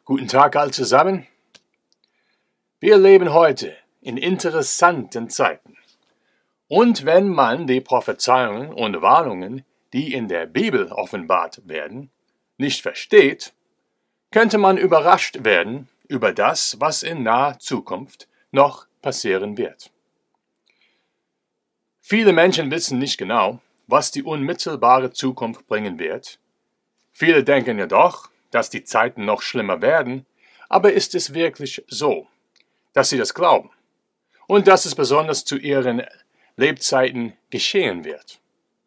Guten Tag all zusammen. Wir leben heute in interessanten Zeiten. Und wenn man die Prophezeiungen und Warnungen, die in der Bibel offenbart werden, nicht versteht, könnte man überrascht werden über das, was in naher Zukunft noch passieren wird. Viele Menschen wissen nicht genau, was die unmittelbare Zukunft bringen wird. Viele denken jedoch, dass die Zeiten noch schlimmer werden, aber ist es wirklich so, dass sie das glauben und dass es besonders zu ihren Lebzeiten geschehen wird?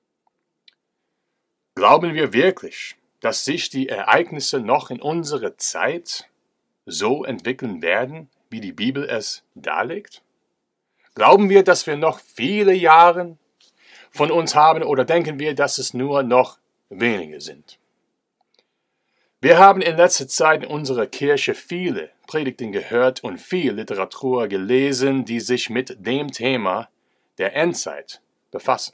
Glauben wir wirklich, dass sich die Ereignisse noch in unserer Zeit so entwickeln werden, wie die Bibel es darlegt? Glauben wir, dass wir noch viele Jahre von uns haben, oder denken wir, dass es nur noch wenige sind? Wir haben in letzter Zeit in unserer Kirche viele Predigten gehört und viel Literatur gelesen, die sich mit dem Thema der Endzeit befassen.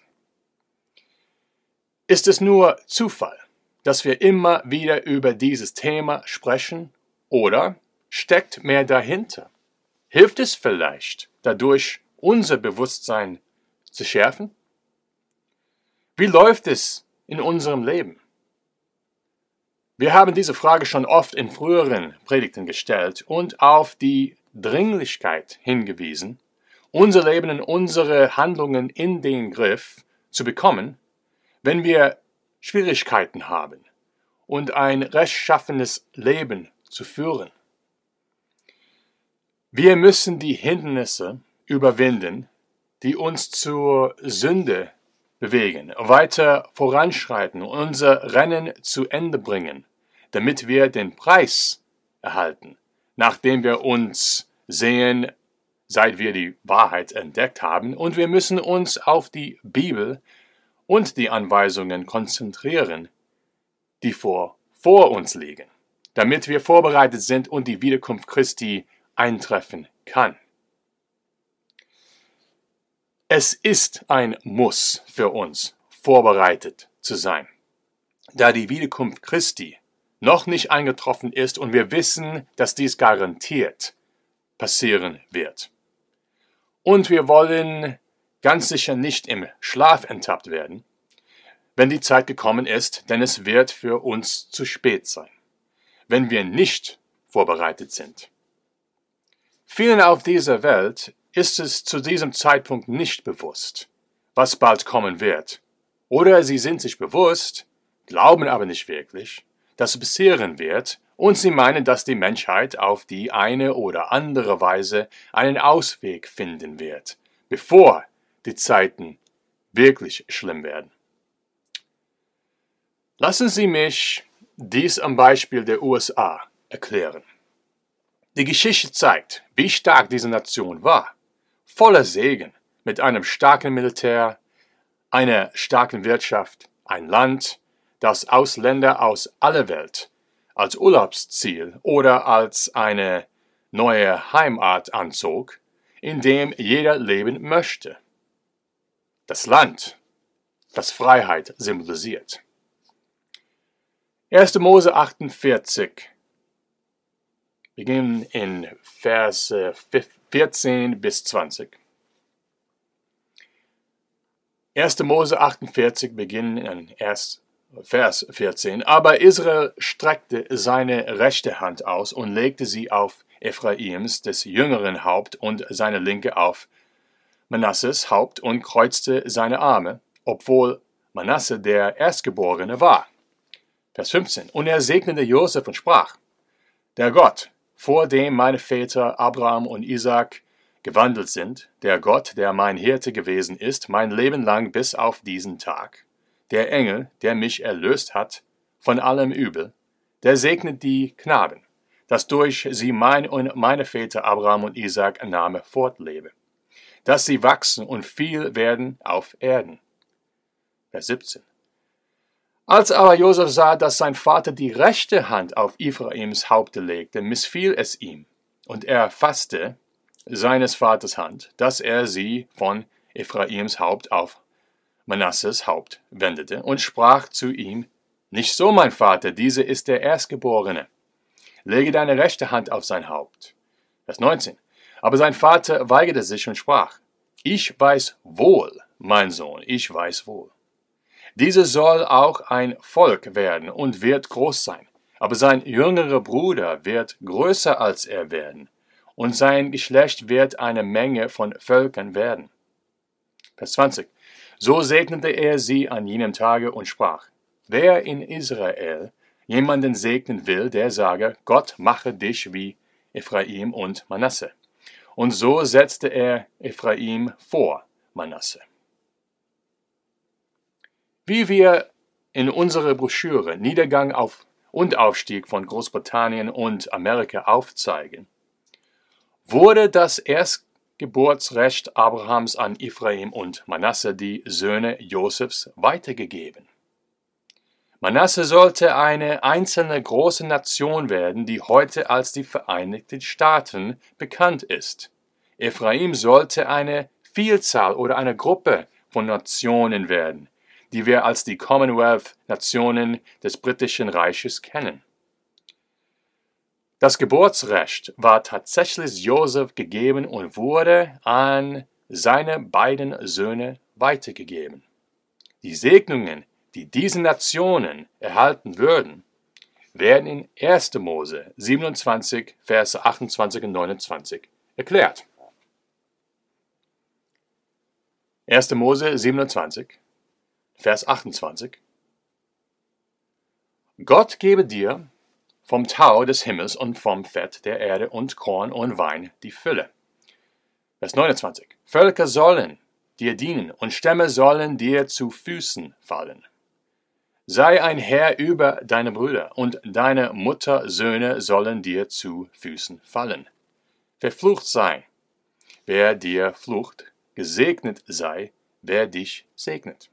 Ist es nur Zufall, dass wir immer wieder über dieses Thema sprechen, oder steckt mehr dahinter? Hilft es vielleicht, dadurch unser Bewusstsein zu schärfen? Wie läuft es in unserem Leben? Wir haben diese Frage schon oft in früheren Predigten gestellt und auf die Dringlichkeit hingewiesen, unser Leben und unsere Handlungen in den Griff zu bekommen, wenn wir Schwierigkeiten haben und ein rechtschaffenes Leben zu führen. Wir müssen die Hindernisse überwinden, die uns zur Sünde bewegen, weiter voranschreiten und unser Rennen zu Ende bringen, damit wir den Preis erhalten, nachdem wir uns sehen, seit wir die Wahrheit entdeckt haben, und wir müssen uns auf die Bibel und die Anweisungen konzentrieren, die vor uns liegen, damit wir vorbereitet sind und die Wiederkunft Christi eintreffen kann. Es ist ein Muss für uns, vorbereitet zu sein, da die Wiederkunft Christi noch nicht eingetroffen ist und wir wissen, dass dies garantiert passieren wird. Und wir wollen ganz sicher nicht im Schlaf enttappt werden, wenn die Zeit gekommen ist, denn es wird für uns zu spät sein, wenn wir nicht vorbereitet sind. Vielen auf dieser Welt ist es zu diesem Zeitpunkt nicht bewusst, was bald kommen wird. Oder sie sind sich bewusst, glauben aber nicht wirklich, dass es passieren wird, und sie meinen, dass die Menschheit auf die eine oder andere Weise einen Ausweg finden wird, bevor die Zeiten wirklich schlimm werden. Lassen Sie mich dies am Beispiel der USA erklären. Die Geschichte zeigt, wie stark diese Nation war. Voller Segen, mit einem starken Militär, einer starken Wirtschaft, ein Land, das Ausländer aus aller Welt als Urlaubsziel oder als eine neue Heimat anzog, in dem jeder leben möchte. Das Land, das Freiheit symbolisiert. 1. Mose 48, wir beginnen in Vers 14 bis 20. 1. Mose 48 beginnen in Vers 14. Aber Israel streckte seine rechte Hand aus und legte sie auf Ephraims, des jüngeren Haupt, und seine linke auf Manasses Haupt und kreuzte seine Arme, obwohl Manasse der Erstgeborene war. Vers 15. Und er segnete Josef und sprach: Der Gott, vor dem meine Väter Abraham und Isaak gewandelt sind, der Gott, der mein Hirte gewesen ist, mein Leben lang bis auf diesen Tag, der Engel, der mich erlöst hat von allem Übel, der segnet die Knaben, dass durch sie mein und meine Väter Abraham und Isaak Name fortlebe, dass sie wachsen und viel werden auf Erden. Vers 17. Als aber Josef sah, dass sein Vater die rechte Hand auf Ephraims Haupte legte, missfiel es ihm, und er fasste seines Vaters Hand, dass er sie von Ephraims Haupt auf Manasses Haupt wendete und sprach zu ihm: Nicht so, mein Vater, dieser ist der Erstgeborene. lege deine rechte Hand auf sein Haupt. Vers 19. Aber sein Vater weigerte sich und sprach, ich weiß wohl, mein Sohn, ich weiß wohl. Dieser soll auch ein Volk werden und wird groß sein. Aber sein jüngerer Bruder wird größer als er werden, und sein Geschlecht wird eine Menge von Völkern werden. Vers 20. So segnete er sie an jenem Tage und sprach, wer in Israel jemanden segnen will, der sage, Gott mache dich wie Ephraim und Manasse. Und so setzte er Ephraim vor Manasse. Wie wir in unserer Broschüre Niedergang und Aufstieg von Großbritannien und Amerika aufzeigen, wurde das Erstgeburtsrecht Abrahams an Ephraim und Manasse, die Söhne Josefs, weitergegeben. Manasse sollte eine einzelne große Nation werden, die heute als die Vereinigten Staaten bekannt ist. Ephraim sollte eine Vielzahl oder eine Gruppe von Nationen werden, die wir als die Commonwealth-Nationen des Britischen Reiches kennen. Das Geburtsrecht war tatsächlich Josef gegeben und wurde an seine beiden Söhne weitergegeben. Die Segnungen, die diese Nationen erhalten würden, werden in 1. Mose 27, Verse 28 und 29 erklärt. 1. Mose 27, Vers 28. Gott gebe dir vom Tau des Himmels und vom Fett der Erde und Korn und Wein die Fülle. Vers 29. Völker sollen dir dienen und Stämme sollen dir zu Füßen fallen. Sei ein Herr über deine Brüder und deine Muttersöhne sollen dir zu Füßen fallen. Verflucht sei, wer dir flucht, gesegnet sei, wer dich segnet.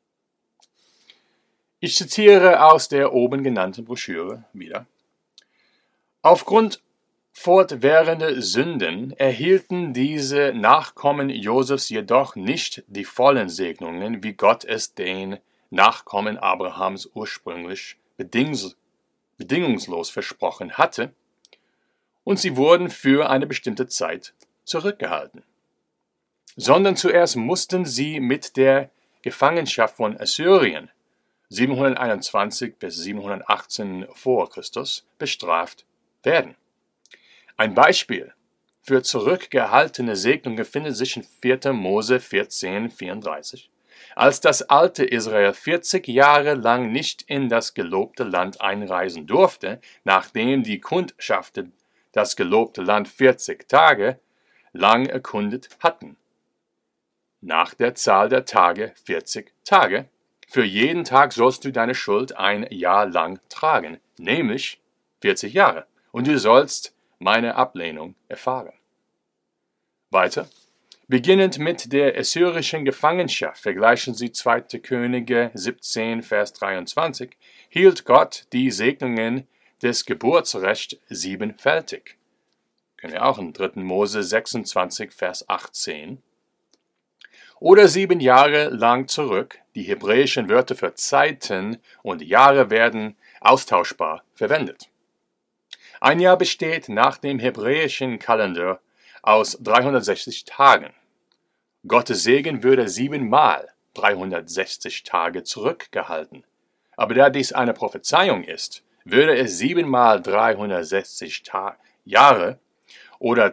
Ich zitiere aus der oben genannten Broschüre wieder. Aufgrund fortwährender Sünden erhielten diese Nachkommen Josefs jedoch nicht die vollen Segnungen, wie Gott es den Nachkommen Abrahams ursprünglich bedingungslos versprochen hatte, und sie wurden für eine bestimmte Zeit zurückgehalten. Sondern zuerst mussten sie mit der Gefangenschaft von Assyrien 721 bis 718 vor Christus bestraft werden. Ein Beispiel für zurückgehaltene Segnungen findet sich in 4. Mose 14,34. Als das alte Israel 40 Jahre lang nicht in das gelobte Land einreisen durfte, nachdem die Kundschafter das gelobte Land 40 Tage lang erkundet hatten. Nach der Zahl der Tage 40 Tage. Für jeden Tag sollst du deine Schuld ein Jahr lang tragen, nämlich 40 Jahre, und du sollst meine Ablehnung erfahren. Weiter. Beginnend mit der assyrischen Gefangenschaft, vergleichen Sie 2. Könige 17, Vers 23, hielt Gott die Segnungen des Geburtsrechts siebenfältig. Können wir auch in 3. Mose 26, Vers 18. Oder 7 Jahre lang zurück, die hebräischen Wörter für Zeiten und Jahre werden austauschbar verwendet. Ein Jahr besteht nach dem hebräischen Kalender aus 360 Tagen. Gottes Segen würde 7 mal 360 Tage zurückgehalten. Aber da dies eine Prophezeiung ist, würde es 7 mal 360 Jahre oder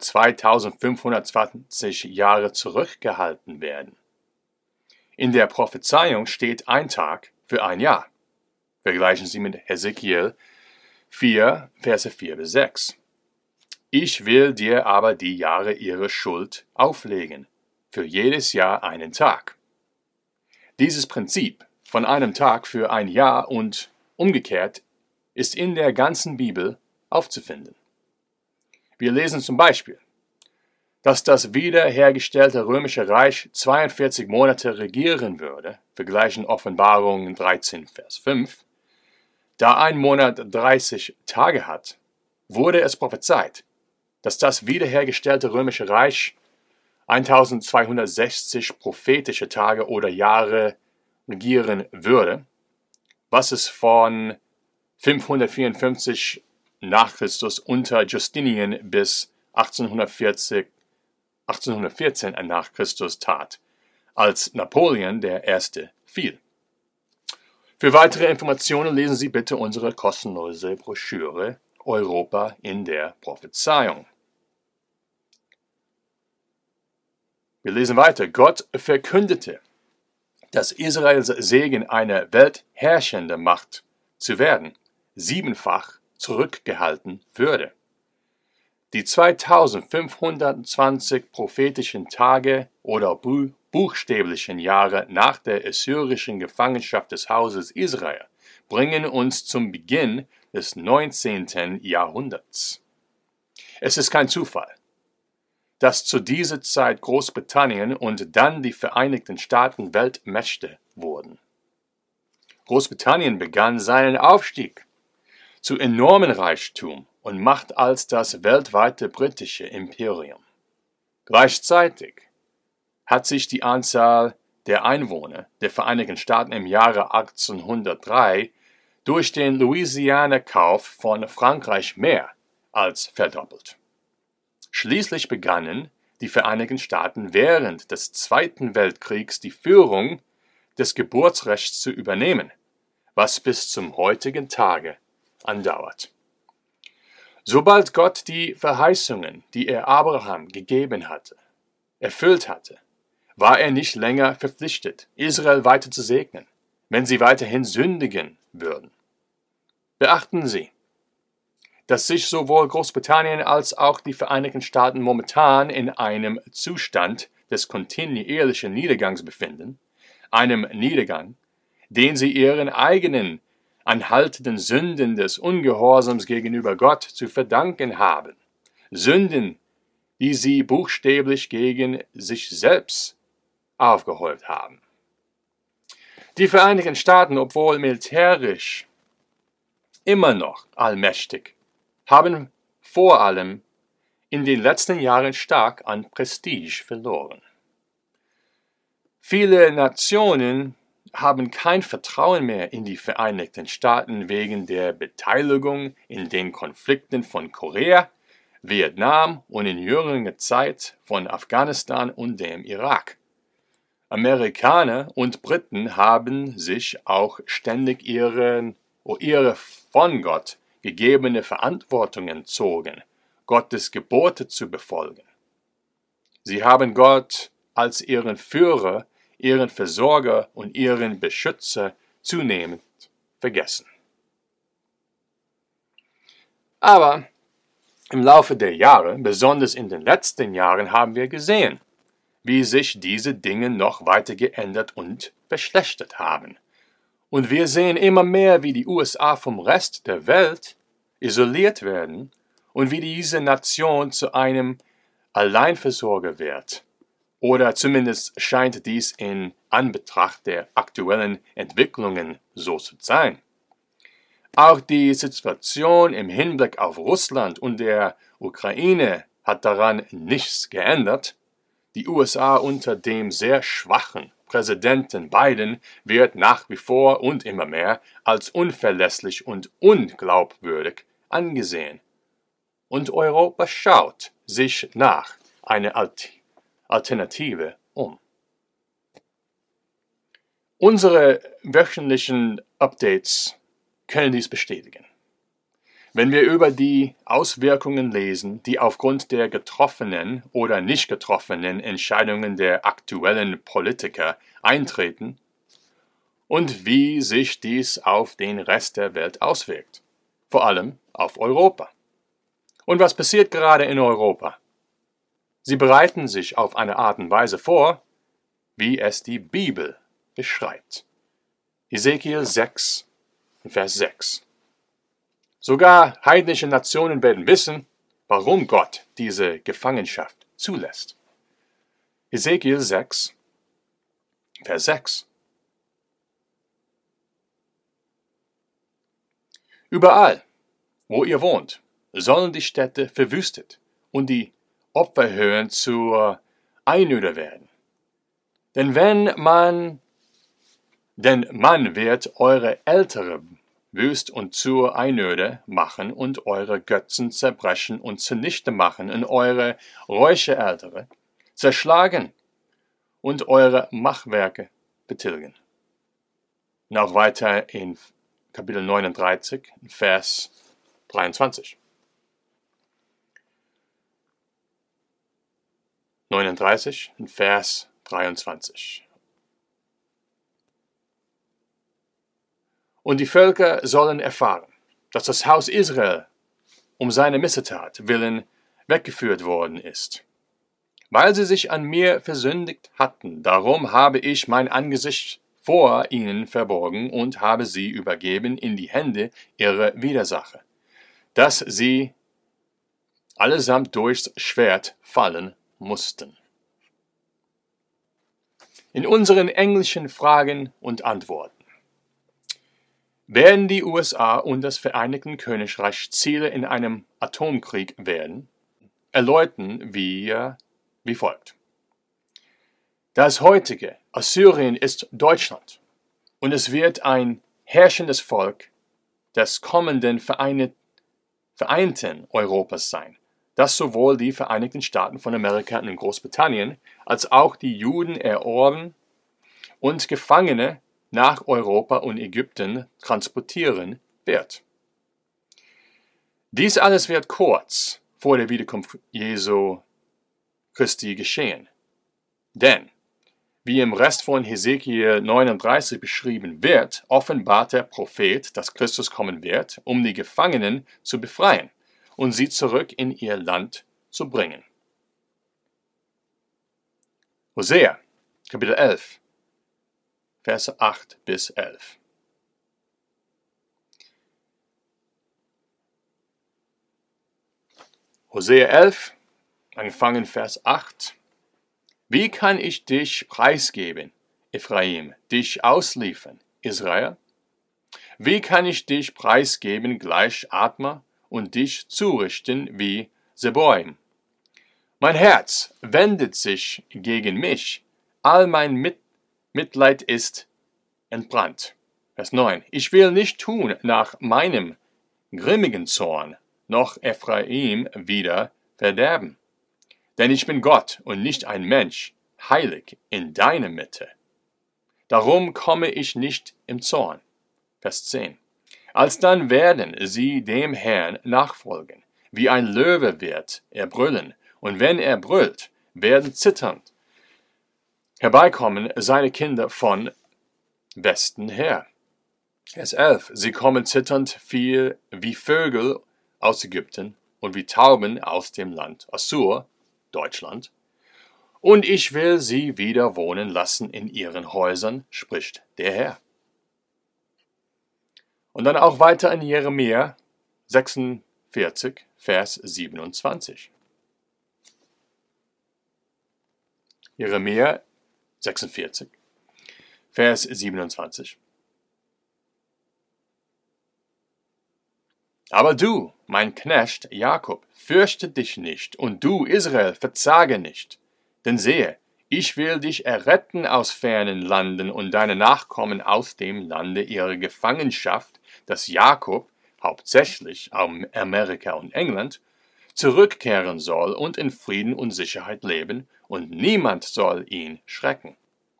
2520 Jahre zurückgehalten werden. In der Prophezeiung steht ein Tag für ein Jahr. Vergleichen Sie mit Hesekiel 4, Verse 4 bis 6. Ich will dir aber die Jahre ihrer Schuld auflegen, für jedes Jahr einen Tag. Dieses Prinzip von einem Tag für ein Jahr und umgekehrt ist in der ganzen Bibel aufzufinden. Wir lesen zum Beispiel, dass das wiederhergestellte römische Reich 42 Monate regieren würde, vergleichen Offenbarung 13, Vers 5. Da ein Monat 30 Tage hat, wurde es prophezeit, dass das wiederhergestellte römische Reich 1260 prophetische Tage oder Jahre regieren würde, was es von 554 nach Christus unter Justinian bis 1814 nach Christus tat, als Napoleon I. fiel. Für weitere Informationen lesen Sie bitte unsere kostenlose Broschüre Europa in der Prophezeiung. Wir lesen weiter. Gott verkündete, dass Israels Segen eine weltherrschende Macht zu werden, 7-fach zurückgehalten würde. Die 2520 prophetischen Tage oder buchstäblichen Jahre nach der assyrischen Gefangenschaft des Hauses Israel bringen uns zum Beginn des 19. Jahrhunderts. Es ist kein Zufall, dass zu dieser Zeit Großbritannien und dann die Vereinigten Staaten Weltmächte wurden. Großbritannien begann seinen Aufstieg zu enormen Reichtum und Macht als das weltweite britische Imperium. Gleichzeitig hat sich die Anzahl der Einwohner der Vereinigten Staaten im Jahre 1803 durch den Louisiana-Kauf von Frankreich mehr als verdoppelt. Schließlich begannen die Vereinigten Staaten während des Zweiten Weltkriegs die Führung des Geburtsrechts zu übernehmen, was bis zum heutigen Tage andauert. Sobald Gott die Verheißungen, die er Abraham gegeben hatte, erfüllt hatte, war er nicht länger verpflichtet, Israel weiter zu segnen, wenn sie weiterhin sündigen würden. Beachten Sie, dass sich sowohl Großbritannien als auch die Vereinigten Staaten momentan in einem Zustand des kontinuierlichen Niedergangs befinden, einem Niedergang, den sie ihren eigenen anhaltenden Sünden des Ungehorsams gegenüber Gott zu verdanken haben. Sünden, die sie buchstäblich gegen sich selbst aufgehäuft haben. Die Vereinigten Staaten, obwohl militärisch immer noch allmächtig, haben vor allem in den letzten Jahren stark an Prestige verloren. Viele Nationen haben kein Vertrauen mehr in die Vereinigten Staaten wegen der Beteiligung in den Konflikten von Korea, Vietnam und in jüngerer Zeit von Afghanistan und dem Irak. Amerikaner und Briten haben sich auch ständig ihre von Gott gegebene Verantwortung entzogen, Gottes Gebote zu befolgen. Sie haben Gott als ihren Führer, ihren Versorger und ihren Beschützer zunehmend vergessen. Aber im Laufe der Jahre, besonders in den letzten Jahren, haben wir gesehen, wie sich diese Dinge noch weiter geändert und verschlechtert haben. Und wir sehen immer mehr, wie die USA vom Rest der Welt isoliert werden und wie diese Nation zu einem Alleinversorger wird. Oder zumindest scheint dies in Anbetracht der aktuellen Entwicklungen so zu sein. Auch die Situation im Hinblick auf Russland und der Ukraine hat daran nichts geändert. Die USA unter dem sehr schwachen Präsidenten Biden wird nach wie vor und immer mehr als unverlässlich und unglaubwürdig angesehen. Und Europa schaut sich nach einer Alternative um. Unsere wöchentlichen Updates können dies bestätigen. Wenn wir über die Auswirkungen lesen, die aufgrund der getroffenen oder nicht getroffenen Entscheidungen der aktuellen Politiker eintreten und wie sich dies auf den Rest der Welt auswirkt, vor allem auf Europa. Und was passiert gerade in Europa? Sie bereiten sich auf eine Art und Weise vor, wie es die Bibel beschreibt. Hesekiel 6, Vers 6. Sogar heidnische Nationen werden wissen, warum Gott diese Gefangenschaft zulässt. Hesekiel 6, Vers 6. Überall, wo ihr wohnt, sollen die Städte verwüstet und die Opferhöhen zur Einöde werden. Denn man wird eure ältere Wüst und zur Einöde machen und eure Götzen zerbrechen und zunichte machen und eure Räucheraltäre zerschlagen und eure Machwerke betilgen. Und auch weiter in Kapitel 39, Vers 23. 39, Vers 23. Und die Völker sollen erfahren, dass das Haus Israel um seine Missetat willen weggeführt worden ist, weil sie sich an mir versündigt hatten. Darum habe ich mein Angesicht vor ihnen verborgen und habe sie übergeben in die Hände ihrer Widersacher, dass sie allesamt durchs Schwert fallen mussten. In unseren englischen Fragen und Antworten werden die USA und das Vereinigte Königreich Ziele in einem Atomkrieg werden, erläutern wir wie folgt. Das heutige Assyrien ist Deutschland und es wird ein herrschendes Volk des kommenden vereinten Europas sein, das sowohl die Vereinigten Staaten von Amerika und Großbritannien als auch die Juden erobern und Gefangene nach Europa und Ägypten transportieren wird. Dies alles wird kurz vor der Wiederkunft Jesu Christi geschehen. Denn, wie im Rest von Hesekiel 39 beschrieben wird, offenbart der Prophet, dass Christus kommen wird, um die Gefangenen zu befreien und sie zurück in ihr Land zu bringen. Hosea, Kapitel 11, Verse 8 bis 11. Hosea 11, angefangen Vers 8. Wie kann ich dich preisgeben, Ephraim, dich ausliefern, Israel? Wie kann ich dich preisgeben gleich Atma und dich zurichten wie Seboim? Mein Herz wendet sich gegen mich, all mein Mitleid ist entbrannt. Vers 9. Ich will nicht tun nach meinem grimmigen Zorn, noch Ephraim wieder verderben. Denn ich bin Gott und nicht ein Mensch, heilig in deiner Mitte. Darum komme ich nicht im Zorn. Vers 10. Alsdann werden sie dem Herrn nachfolgen. Wie ein Löwe wird er brüllen, und wenn er brüllt, werden zitternd herbeikommen seine Kinder von Westen her. Vers 11. Sie kommen zitternd wie Vögel aus Ägypten und wie Tauben aus dem Land Assur, Deutschland. Und ich will sie wieder wohnen lassen in ihren Häusern, spricht der Herr. Und dann auch weiter in Jeremia 46, Vers 27. Jeremia 46, Vers 27. Aber du, mein Knecht Jakob, fürchte dich nicht, und du, Israel, verzage nicht. Denn sehe, ich will dich erretten aus fernen Landen und deine Nachkommen aus dem Lande ihrer Gefangenschaft, dass Jakob, hauptsächlich Amerika und England, zurückkehren soll und in Frieden und Sicherheit leben, und niemand soll ihn schrecken.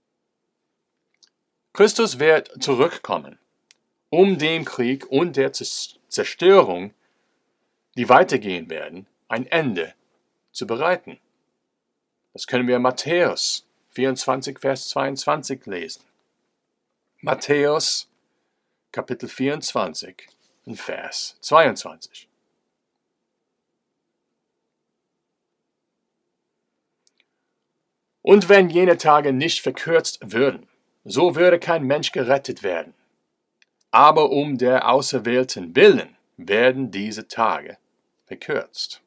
Christus wird zurückkommen, um dem Krieg und der Zerstörung, die weitergehen werden, ein Ende zu bereiten. Das können wir in Matthäus 24, Vers 22 lesen. Matthäus, Kapitel 24, Vers 22. Und wenn jene Tage nicht verkürzt würden, so würde kein Mensch gerettet werden. Aber um der Auserwählten willen werden diese Tage verkürzt.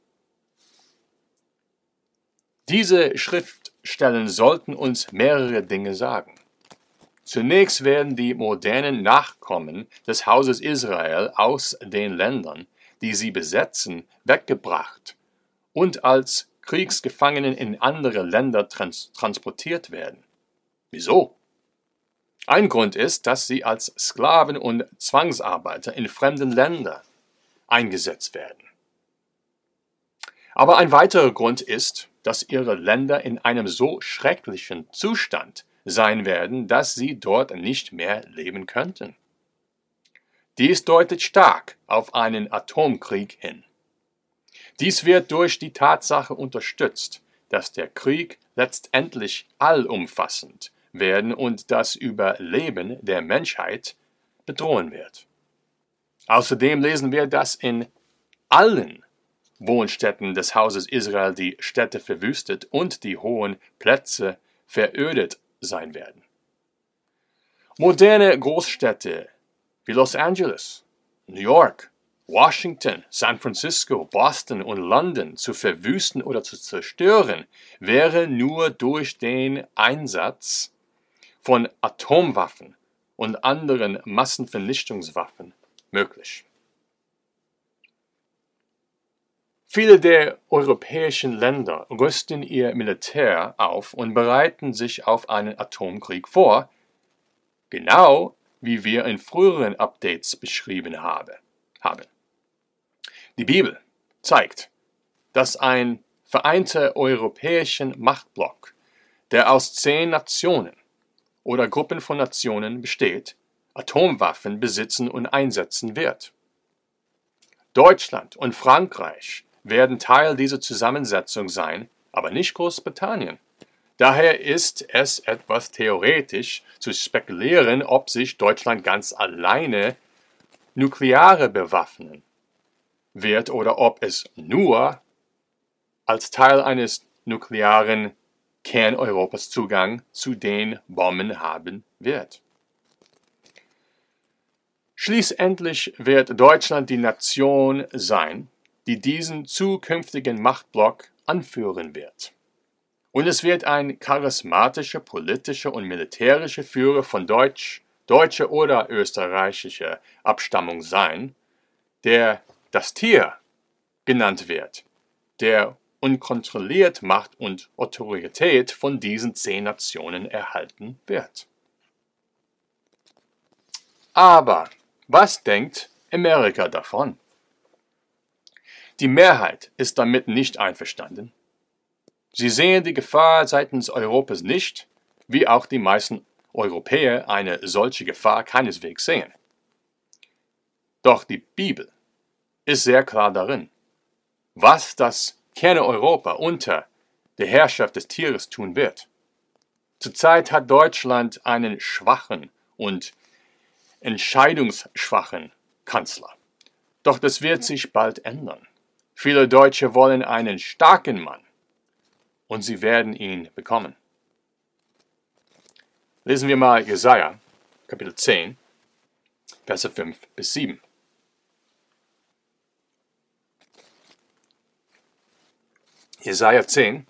Diese Schriftstellen sollten uns mehrere Dinge sagen. Zunächst werden die modernen Nachkommen des Hauses Israel aus den Ländern, die sie besetzen, weggebracht und als Kriegsgefangenen in andere Länder transportiert werden. Wieso? Ein Grund ist, dass sie als Sklaven und Zwangsarbeiter in fremden Ländern eingesetzt werden. Aber ein weiterer Grund ist, dass ihre Länder in einem so schrecklichen Zustand sein werden, dass sie dort nicht mehr leben könnten. Dies deutet stark auf einen Atomkrieg hin. Dies wird durch die Tatsache unterstützt, dass der Krieg letztendlich allumfassend werden und das Überleben der Menschheit bedrohen wird. Außerdem lesen wir, dass in allen Wohnstätten des Hauses Israel die Städte verwüstet und die hohen Plätze verödet sein werden. Moderne Großstädte wie Los Angeles, New York, Washington, San Francisco, Boston und London zu verwüsten oder zu zerstören, wäre nur durch den Einsatz von Atomwaffen und anderen Massenvernichtungswaffen möglich. Viele der europäischen Länder rüsten ihr Militär auf und bereiten sich auf einen Atomkrieg vor, genau wie wir in früheren Updates beschrieben haben. Die Bibel zeigt, dass ein vereinter europäischer Machtblock, der aus 10 Nationen oder Gruppen von Nationen besteht, Atomwaffen besitzen und einsetzen wird. Deutschland und Frankreich werden Teil dieser Zusammensetzung sein, aber nicht Großbritannien. Daher ist es etwas theoretisch zu spekulieren, ob sich Deutschland ganz alleine nukleare bewaffnen wird oder ob es nur als Teil eines nuklearen Kerneuropas Zugang zu den Bomben haben wird. Schließlich wird Deutschland die Nation sein, die diesen zukünftigen Machtblock anführen wird. Und es wird ein charismatischer politischer und militärischer Führer von deutscher oder österreichischer Abstammung sein, der das Tier genannt wird, der unkontrolliert Macht und Autorität von diesen 10 Nationen erhalten wird. Aber was denkt Amerika davon? Die Mehrheit ist damit nicht einverstanden. Sie sehen die Gefahr seitens Europas nicht, wie auch die meisten Europäer eine solche Gefahr keineswegs sehen. Doch die Bibel ist sehr klar darin, was das Kerneuropa unter der Herrschaft des Tieres tun wird. Zurzeit hat Deutschland einen schwachen und entscheidungsschwachen Kanzler. Doch das wird sich bald ändern. Viele Deutsche wollen einen starken Mann und sie werden ihn bekommen. Lesen wir mal Jesaja, Kapitel 10, Verse 5 bis 7. Jesaja 10,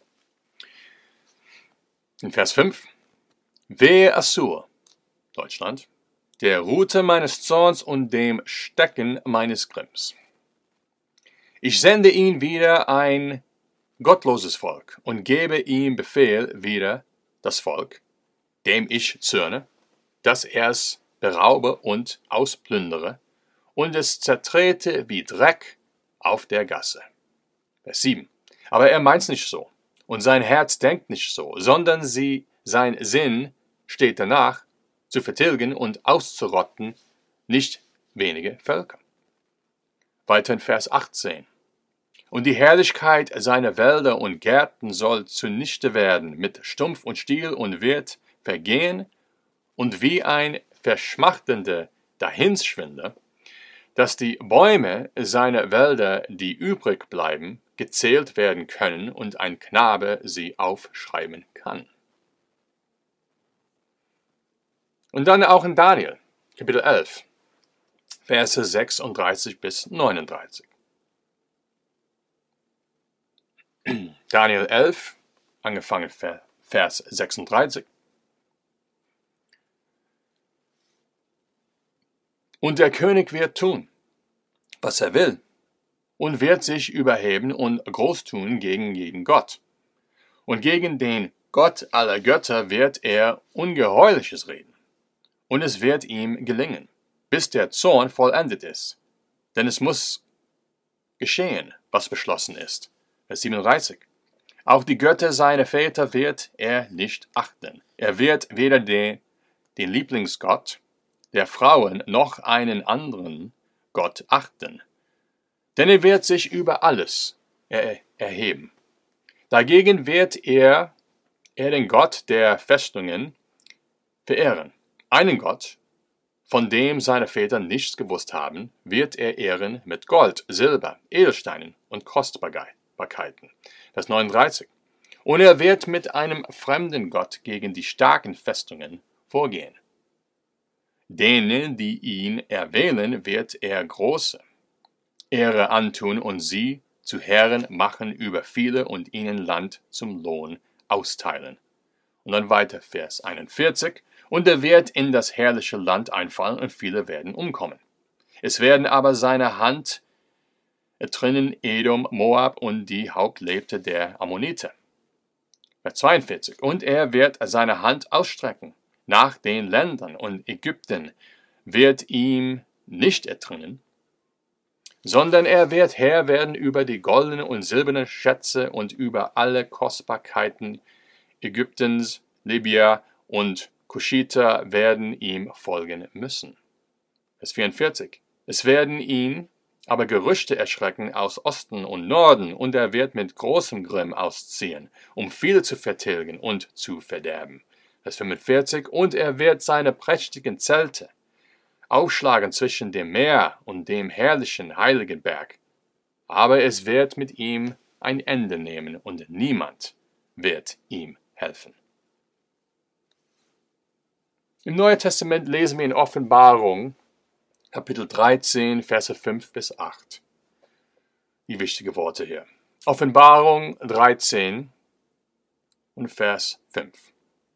in Vers 5. Wehe Assur, Deutschland, der Rute meines Zorns und dem Stecken meines Grimms. Ich sende ihn wieder ein gottloses Volk und gebe ihm Befehl wider das Volk, dem ich zürne, dass er es beraube und ausplündere und es zertrete wie Dreck auf der Gasse. Vers 7. Aber er meint's nicht so und sein Herz denkt nicht so, sondern sein Sinn steht danach, zu vertilgen und auszurotten nicht wenige Völker. Weiter in Vers 18. Und die Herrlichkeit seiner Wälder und Gärten soll zunichte werden mit Stumpf und Stiel und wird vergehen und wie ein verschmachtender Dahinschwinder, dass die Bäume seiner Wälder, die übrig bleiben, gezählt werden können und ein Knabe sie aufschreiben kann. Und dann auch in Daniel, Kapitel 11, Verse 36 bis 39. Daniel 11, angefangen Vers 36. Und der König wird tun, was er will, und wird sich überheben und groß tun gegen jeden Gott. Und gegen den Gott aller Götter wird er Ungeheuerliches reden. und es wird ihm gelingen, bis der Zorn vollendet ist. Denn es muss geschehen, was beschlossen ist. Vers 37. Auch die Götter seiner Väter wird er nicht achten. Er wird weder den Lieblingsgott der Frauen noch einen anderen Gott achten. Denn er wird sich über alles erheben. Dagegen wird er den Gott der Festungen verehren. Einen Gott, von dem seine Väter nichts gewusst haben, wird er ehren mit Gold, Silber, Edelsteinen und Kostbarkeiten. Vers 39. Und er wird mit einem fremden Gott gegen die starken Festungen vorgehen. Denen, die ihn erwählen, wird er große Ehre antun und sie zu Herren machen über viele und ihnen Land zum Lohn austeilen. Und dann weiter Vers 41. Und er wird in das herrliche Land einfallen und viele werden umkommen. Es werden aber seine Hand drinnen Edom, Moab und die Hauptlebte der Ammoniter. Vers 42. Und er wird seine Hand ausstrecken nach den Ländern und Ägypten wird ihm nicht entrinnen, sondern er wird Herr werden über die goldenen und silbernen Schätze und über alle Kostbarkeiten Ägyptens, Libya und Kuschiter werden ihm folgen müssen. Vers 44. Es werden ihn aber Gerüchte erschrecken aus Osten und Norden, und er wird mit großem Grimm ausziehen, um viele zu vertilgen und zu verderben. Vers 45. Und er wird seine prächtigen Zelte aufschlagen zwischen dem Meer und dem herrlichen heiligen Berg. Aber es wird mit ihm ein Ende nehmen, und niemand wird ihm helfen. Im Neuen Testament lesen wir in Offenbarung, Kapitel 13, Verse 5 bis 8. Die wichtigen Worte hier. Offenbarung 13 und Vers 5.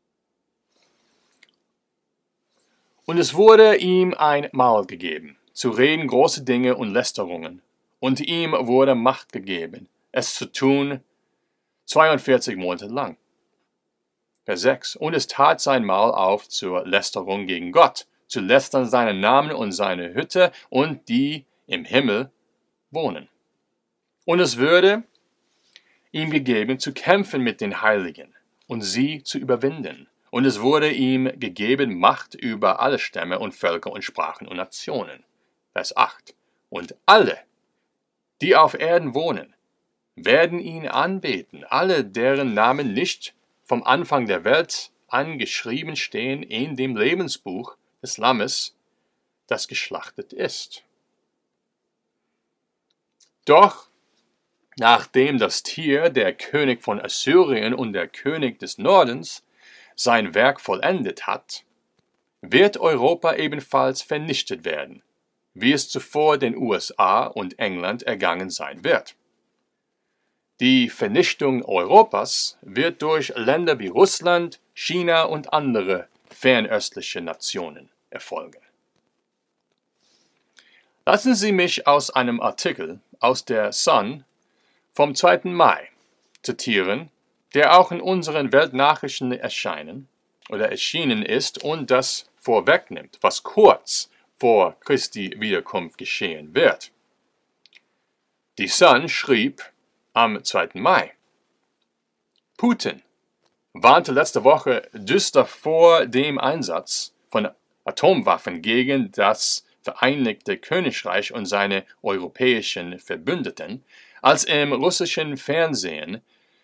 Und es wurde ihm ein Maul gegeben, zu reden große Dinge und Lästerungen. Und ihm wurde Macht gegeben, es zu tun 42 Monate lang. Vers 6. Und es tat sein Maul auf zur Lästerung gegen Gott, zu lästern seinen Namen und seine Hütte und die im Himmel wohnen. Und es würde ihm gegeben, zu kämpfen mit den Heiligen und sie zu überwinden. Und es wurde ihm gegeben Macht über alle Stämme und Völker und Sprachen und Nationen. Vers 8. Und alle, die auf Erden wohnen, werden ihn anbeten, alle, deren Namen nicht vom Anfang der Welt an geschrieben stehen in dem Lebensbuch des Lammes, das geschlachtet ist. Doch, nachdem das Tier, der König von Assyrien und der König des Nordens, sein Werk vollendet hat, wird Europa ebenfalls vernichtet werden, wie es zuvor den USA und England ergangen sein wird. Die Vernichtung Europas wird durch Länder wie Russland, China und andere fernöstliche Nationen erfolgen. Lassen Sie mich aus einem Artikel aus der Sun vom 2. Mai zitieren, der auch in unseren Weltnachrichten erschienen ist und das vorwegnimmt, was kurz vor Christi Wiederkunft geschehen wird. Die Sun schrieb am 2. Mai: Putin warnte letzte Woche düster vor dem Einsatz von Atomwaffen gegen das Vereinigte Königreich und seine europäischen Verbündeten, als im russischen Fernsehen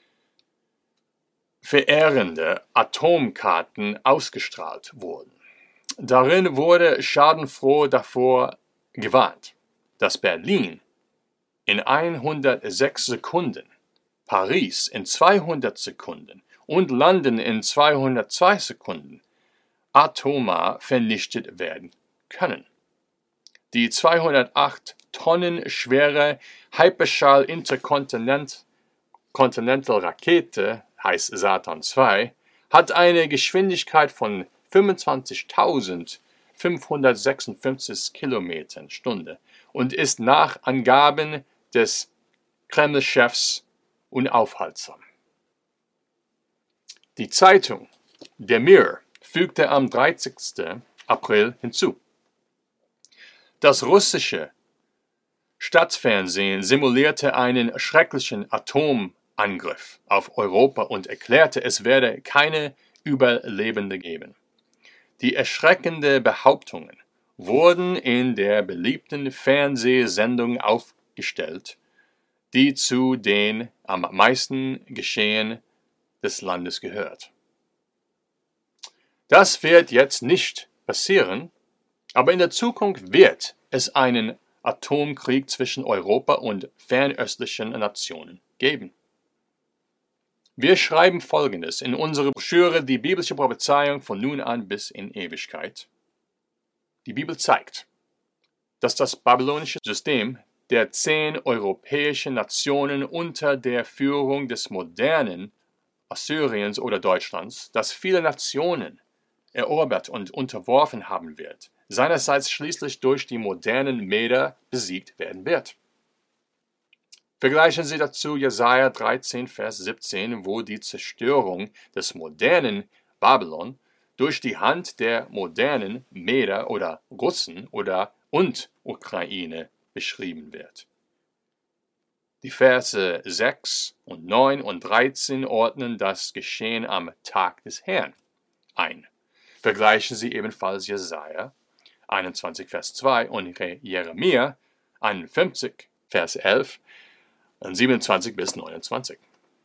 verehrende Atomkarten ausgestrahlt wurden. Darin wurde schadenfroh davor gewarnt, dass Berlin in 106 Sekunden, Paris in 200 Sekunden und London in 202 Sekunden atomar vernichtet werden können. Die 208 Tonnen schwere Hyperschall Intercontinental Rakete, heißt Satan II, hat eine Geschwindigkeit von 25.556 Kilometern Stunde und ist nach Angaben des Kreml-Chefs unaufhaltsam. Die Zeitung Der Mirror fügte am 30. April hinzu. Das russische Staatsfernsehen simulierte einen schrecklichen Atomangriff auf Europa und erklärte, es werde keine Überlebende geben. Die erschreckenden Behauptungen wurden in der beliebten Fernsehsendung aufgestellt, die zu den am meisten Geschehen des Landes gehört. Das wird jetzt nicht passieren, aber in der Zukunft wird es einen Atomkrieg zwischen Europa und fernöstlichen Nationen geben. Wir schreiben Folgendes in unserer Broschüre Die biblische Prophezeiung von nun an bis in Ewigkeit. Die Bibel zeigt, dass das babylonische System der 10 europäischen Nationen unter der Führung des modernen Assyriens oder Deutschlands, das viele Nationen erobert und unterworfen haben wird, seinerseits schließlich durch die modernen Meder besiegt werden wird. Vergleichen Sie dazu Jesaja 13, Vers 17, wo die Zerstörung des modernen Babylon durch die Hand der modernen Meder oder Russen und Ukraine beschrieben wird. Die Verse 6 und 9 und 13 ordnen das Geschehen am Tag des Herrn ein. Vergleichen Sie ebenfalls Jesaja 21, Vers 2 und Jeremia 51, Vers 11 und 27 bis 29.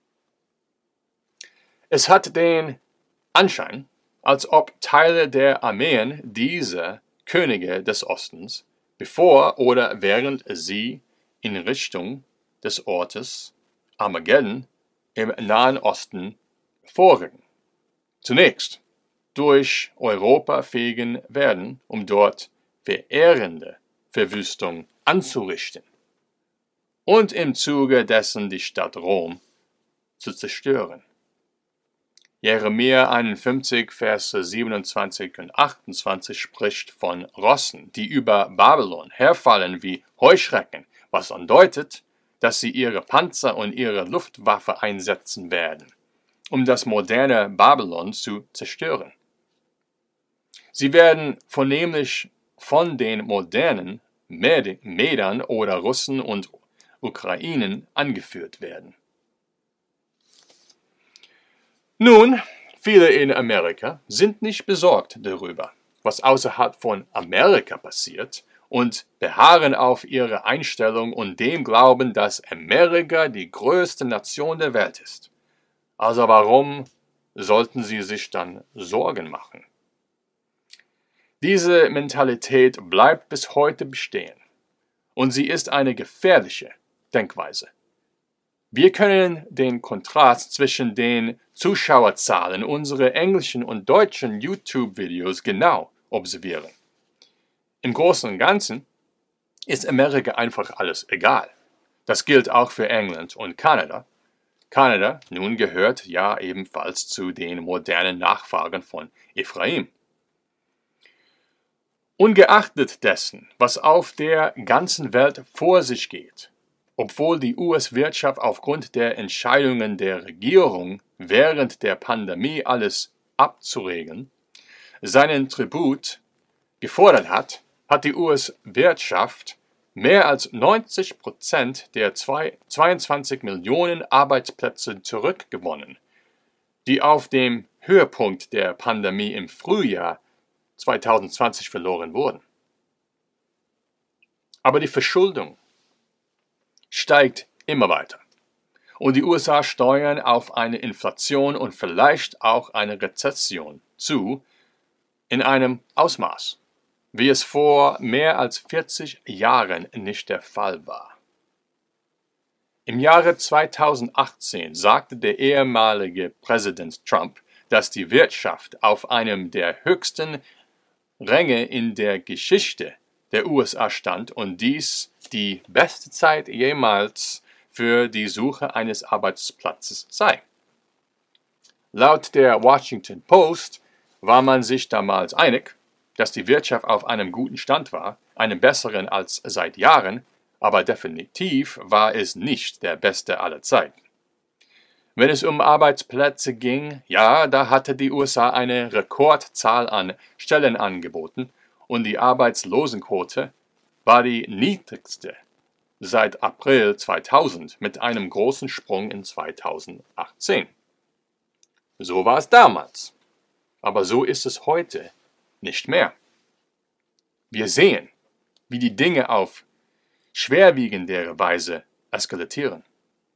Es hat den Anschein, als ob Teile der Armeen dieser Könige des Ostens, bevor oder während sie in Richtung des Ortes Armageddon im Nahen Osten vorrücken, zunächst durch Europa fegen werden, um dort verehrende Verwüstung anzurichten und im Zuge dessen die Stadt Rom zu zerstören. Jeremia 51, Verse 27 und 28 spricht von Rossen, die über Babylon herfallen wie Heuschrecken, was andeutet, dass sie ihre Panzer und ihre Luftwaffe einsetzen werden, um das moderne Babylon zu zerstören. Sie werden vornehmlich von den modernen Medern oder Russen und Ukrainen angeführt werden. Nun, viele in Amerika sind nicht besorgt darüber, was außerhalb von Amerika passiert und beharren auf ihrer Einstellung und dem Glauben, dass Amerika die größte Nation der Welt ist. Also warum sollten sie sich dann Sorgen machen? Diese Mentalität bleibt bis heute bestehen und sie ist eine gefährliche Denkweise. Wir können den Kontrast zwischen den Zuschauerzahlen unserer englischen und deutschen YouTube-Videos genau observieren. Im Großen und Ganzen ist Amerika einfach alles egal. Das gilt auch für England und Kanada. Kanada nun gehört ja ebenfalls zu den modernen Nachfahren von Ephraim. Ungeachtet dessen, was auf der ganzen Welt vor sich geht, obwohl die US-Wirtschaft aufgrund der Entscheidungen der Regierung während der Pandemie alles abzuregeln, seinen Tribut gefordert hat, hat die US-Wirtschaft mehr als 90% der 22 Millionen Arbeitsplätze zurückgewonnen, die auf dem Höhepunkt der Pandemie im Frühjahr 2020 verloren wurden. Aber die Verschuldung steigt immer weiter. Und die USA steuern auf eine Inflation und vielleicht auch eine Rezession zu, in einem Ausmaß, wie es vor mehr als 40 Jahren nicht der Fall war. Im Jahre 2018 sagte der ehemalige Präsident Trump, dass die Wirtschaft auf einem der höchsten Ränge in der Geschichte der USA stand und dies die beste Zeit jemals für die Suche eines Arbeitsplatzes sei. Laut der Washington Post war man sich damals einig, dass die Wirtschaft auf einem guten Stand war, einem besseren als seit Jahren, aber definitiv war es nicht der beste aller Zeiten. Wenn es um Arbeitsplätze ging, ja, da hatte die USA eine Rekordzahl an Stellen angeboten und die Arbeitslosenquote war die niedrigste seit April 2000 mit einem großen Sprung in 2018. So war es damals, aber so ist es heute nicht mehr. Wir sehen, wie die Dinge auf schwerwiegendere Weise eskalieren.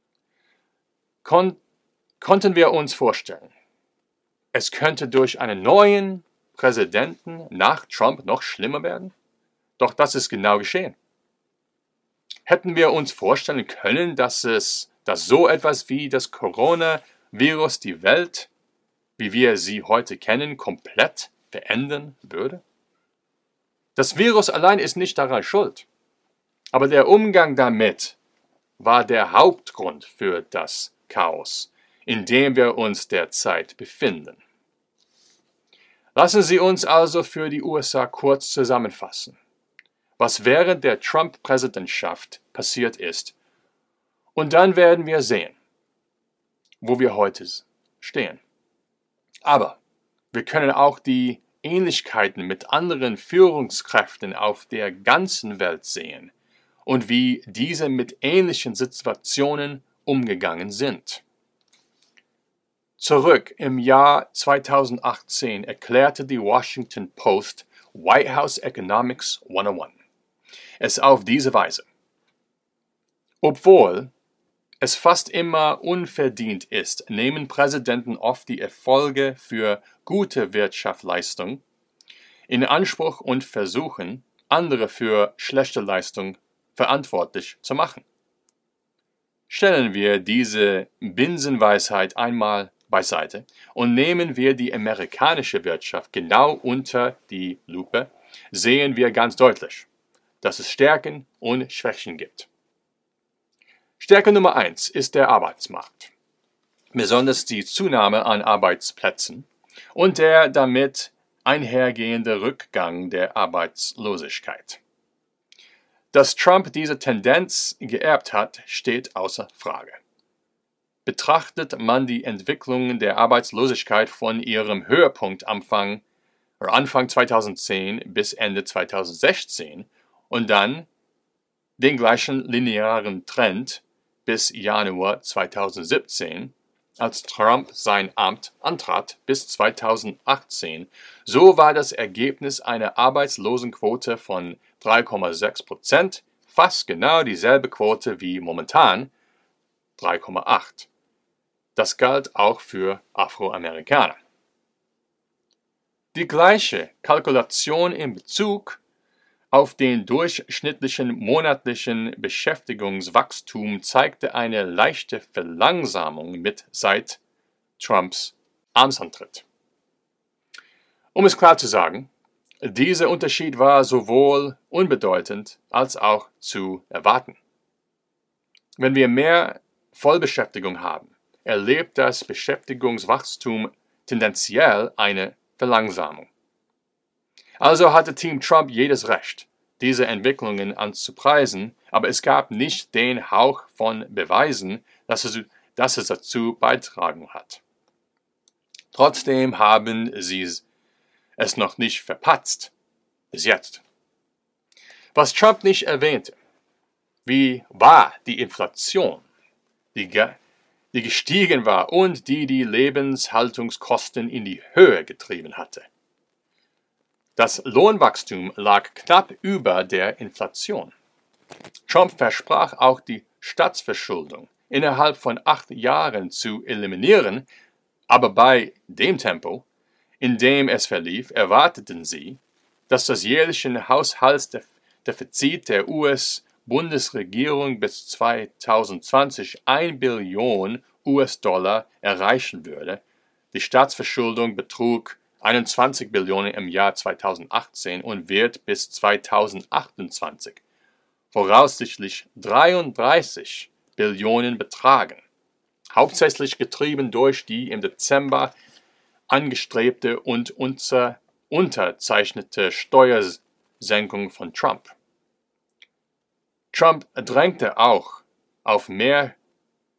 Konnten wir uns vorstellen, es könnte durch einen neuen Präsidenten nach Trump noch schlimmer werden? Doch das ist genau geschehen. Hätten wir uns vorstellen können, dass so etwas wie das Coronavirus die Welt, wie wir sie heute kennen, komplett verändern würde? Das Virus allein ist nicht daran schuld, aber der Umgang damit war der Hauptgrund für das Chaos, in dem wir uns derzeit befinden. Lassen Sie uns also für die USA kurz zusammenfassen, was während der Trump-Präsidentschaft passiert ist, und dann werden wir sehen, wo wir heute stehen. Aber wir können auch die Ähnlichkeiten mit anderen Führungskräften auf der ganzen Welt sehen und wie diese mit ähnlichen Situationen umgegangen sind. Zurück im Jahr 2018 erklärte die Washington Post White House Economics 101 es auf diese Weise: Obwohl es fast immer unverdient ist, nehmen Präsidenten oft die Erfolge für gute Wirtschaftsleistung in Anspruch und versuchen, andere für schlechte Leistung verantwortlich zu machen. Stellen wir diese Binsenweisheit einmal beiseite und nehmen wir die amerikanische Wirtschaft genau unter die Lupe, sehen wir ganz deutlich, dass es Stärken und Schwächen gibt. Stärke Nummer 1 ist der Arbeitsmarkt, besonders die Zunahme an Arbeitsplätzen und der damit einhergehende Rückgang der Arbeitslosigkeit. Dass Trump diese Tendenz geerbt hat, steht außer Frage. Betrachtet man die Entwicklung der Arbeitslosigkeit von ihrem Höhepunkt Anfang 2010 bis Ende 2016 und dann den gleichen linearen Trend bis Januar 2017, als Trump sein Amt antrat, bis 2018, so war das Ergebnis eine Arbeitslosenquote von 3,6%, fast genau dieselbe Quote wie momentan, 3,8%. Das galt auch für Afroamerikaner. Die gleiche Kalkulation in Bezug auf den durchschnittlichen monatlichen Beschäftigungswachstum zeigte eine leichte Verlangsamung mit seit Trumps Amtsantritt. Um es klar zu sagen, dieser Unterschied war sowohl unbedeutend als auch zu erwarten. Wenn wir mehr Vollbeschäftigung haben, erlebt das Beschäftigungswachstum tendenziell eine Verlangsamung. Also hatte Team Trump jedes Recht, diese Entwicklungen anzupreisen, aber es gab nicht den Hauch von Beweisen, dass es dazu beitragen hat. Trotzdem haben sie es noch nicht verpatzt, bis jetzt. Was Trump nicht erwähnte, wie war die Inflation, die gestiegen war und die Lebenshaltungskosten in die Höhe getrieben hatte. Das Lohnwachstum lag knapp über der Inflation. Trump versprach auch die Staatsverschuldung innerhalb von 8 Jahren zu eliminieren, aber bei dem Tempo, in dem es verlief, erwarteten sie, dass das jährliche Haushaltsdefizit der US-Bundesregierung bis 2020 1 Billion US-Dollar erreichen würde. Die Staatsverschuldung betrug 21 Billionen im Jahr 2018 und wird bis 2028 voraussichtlich 33 Billionen betragen, hauptsächlich getrieben durch die im Dezember angestrebte und unterzeichnete Steuersenkung von Trump. Trump drängte auch auf mehr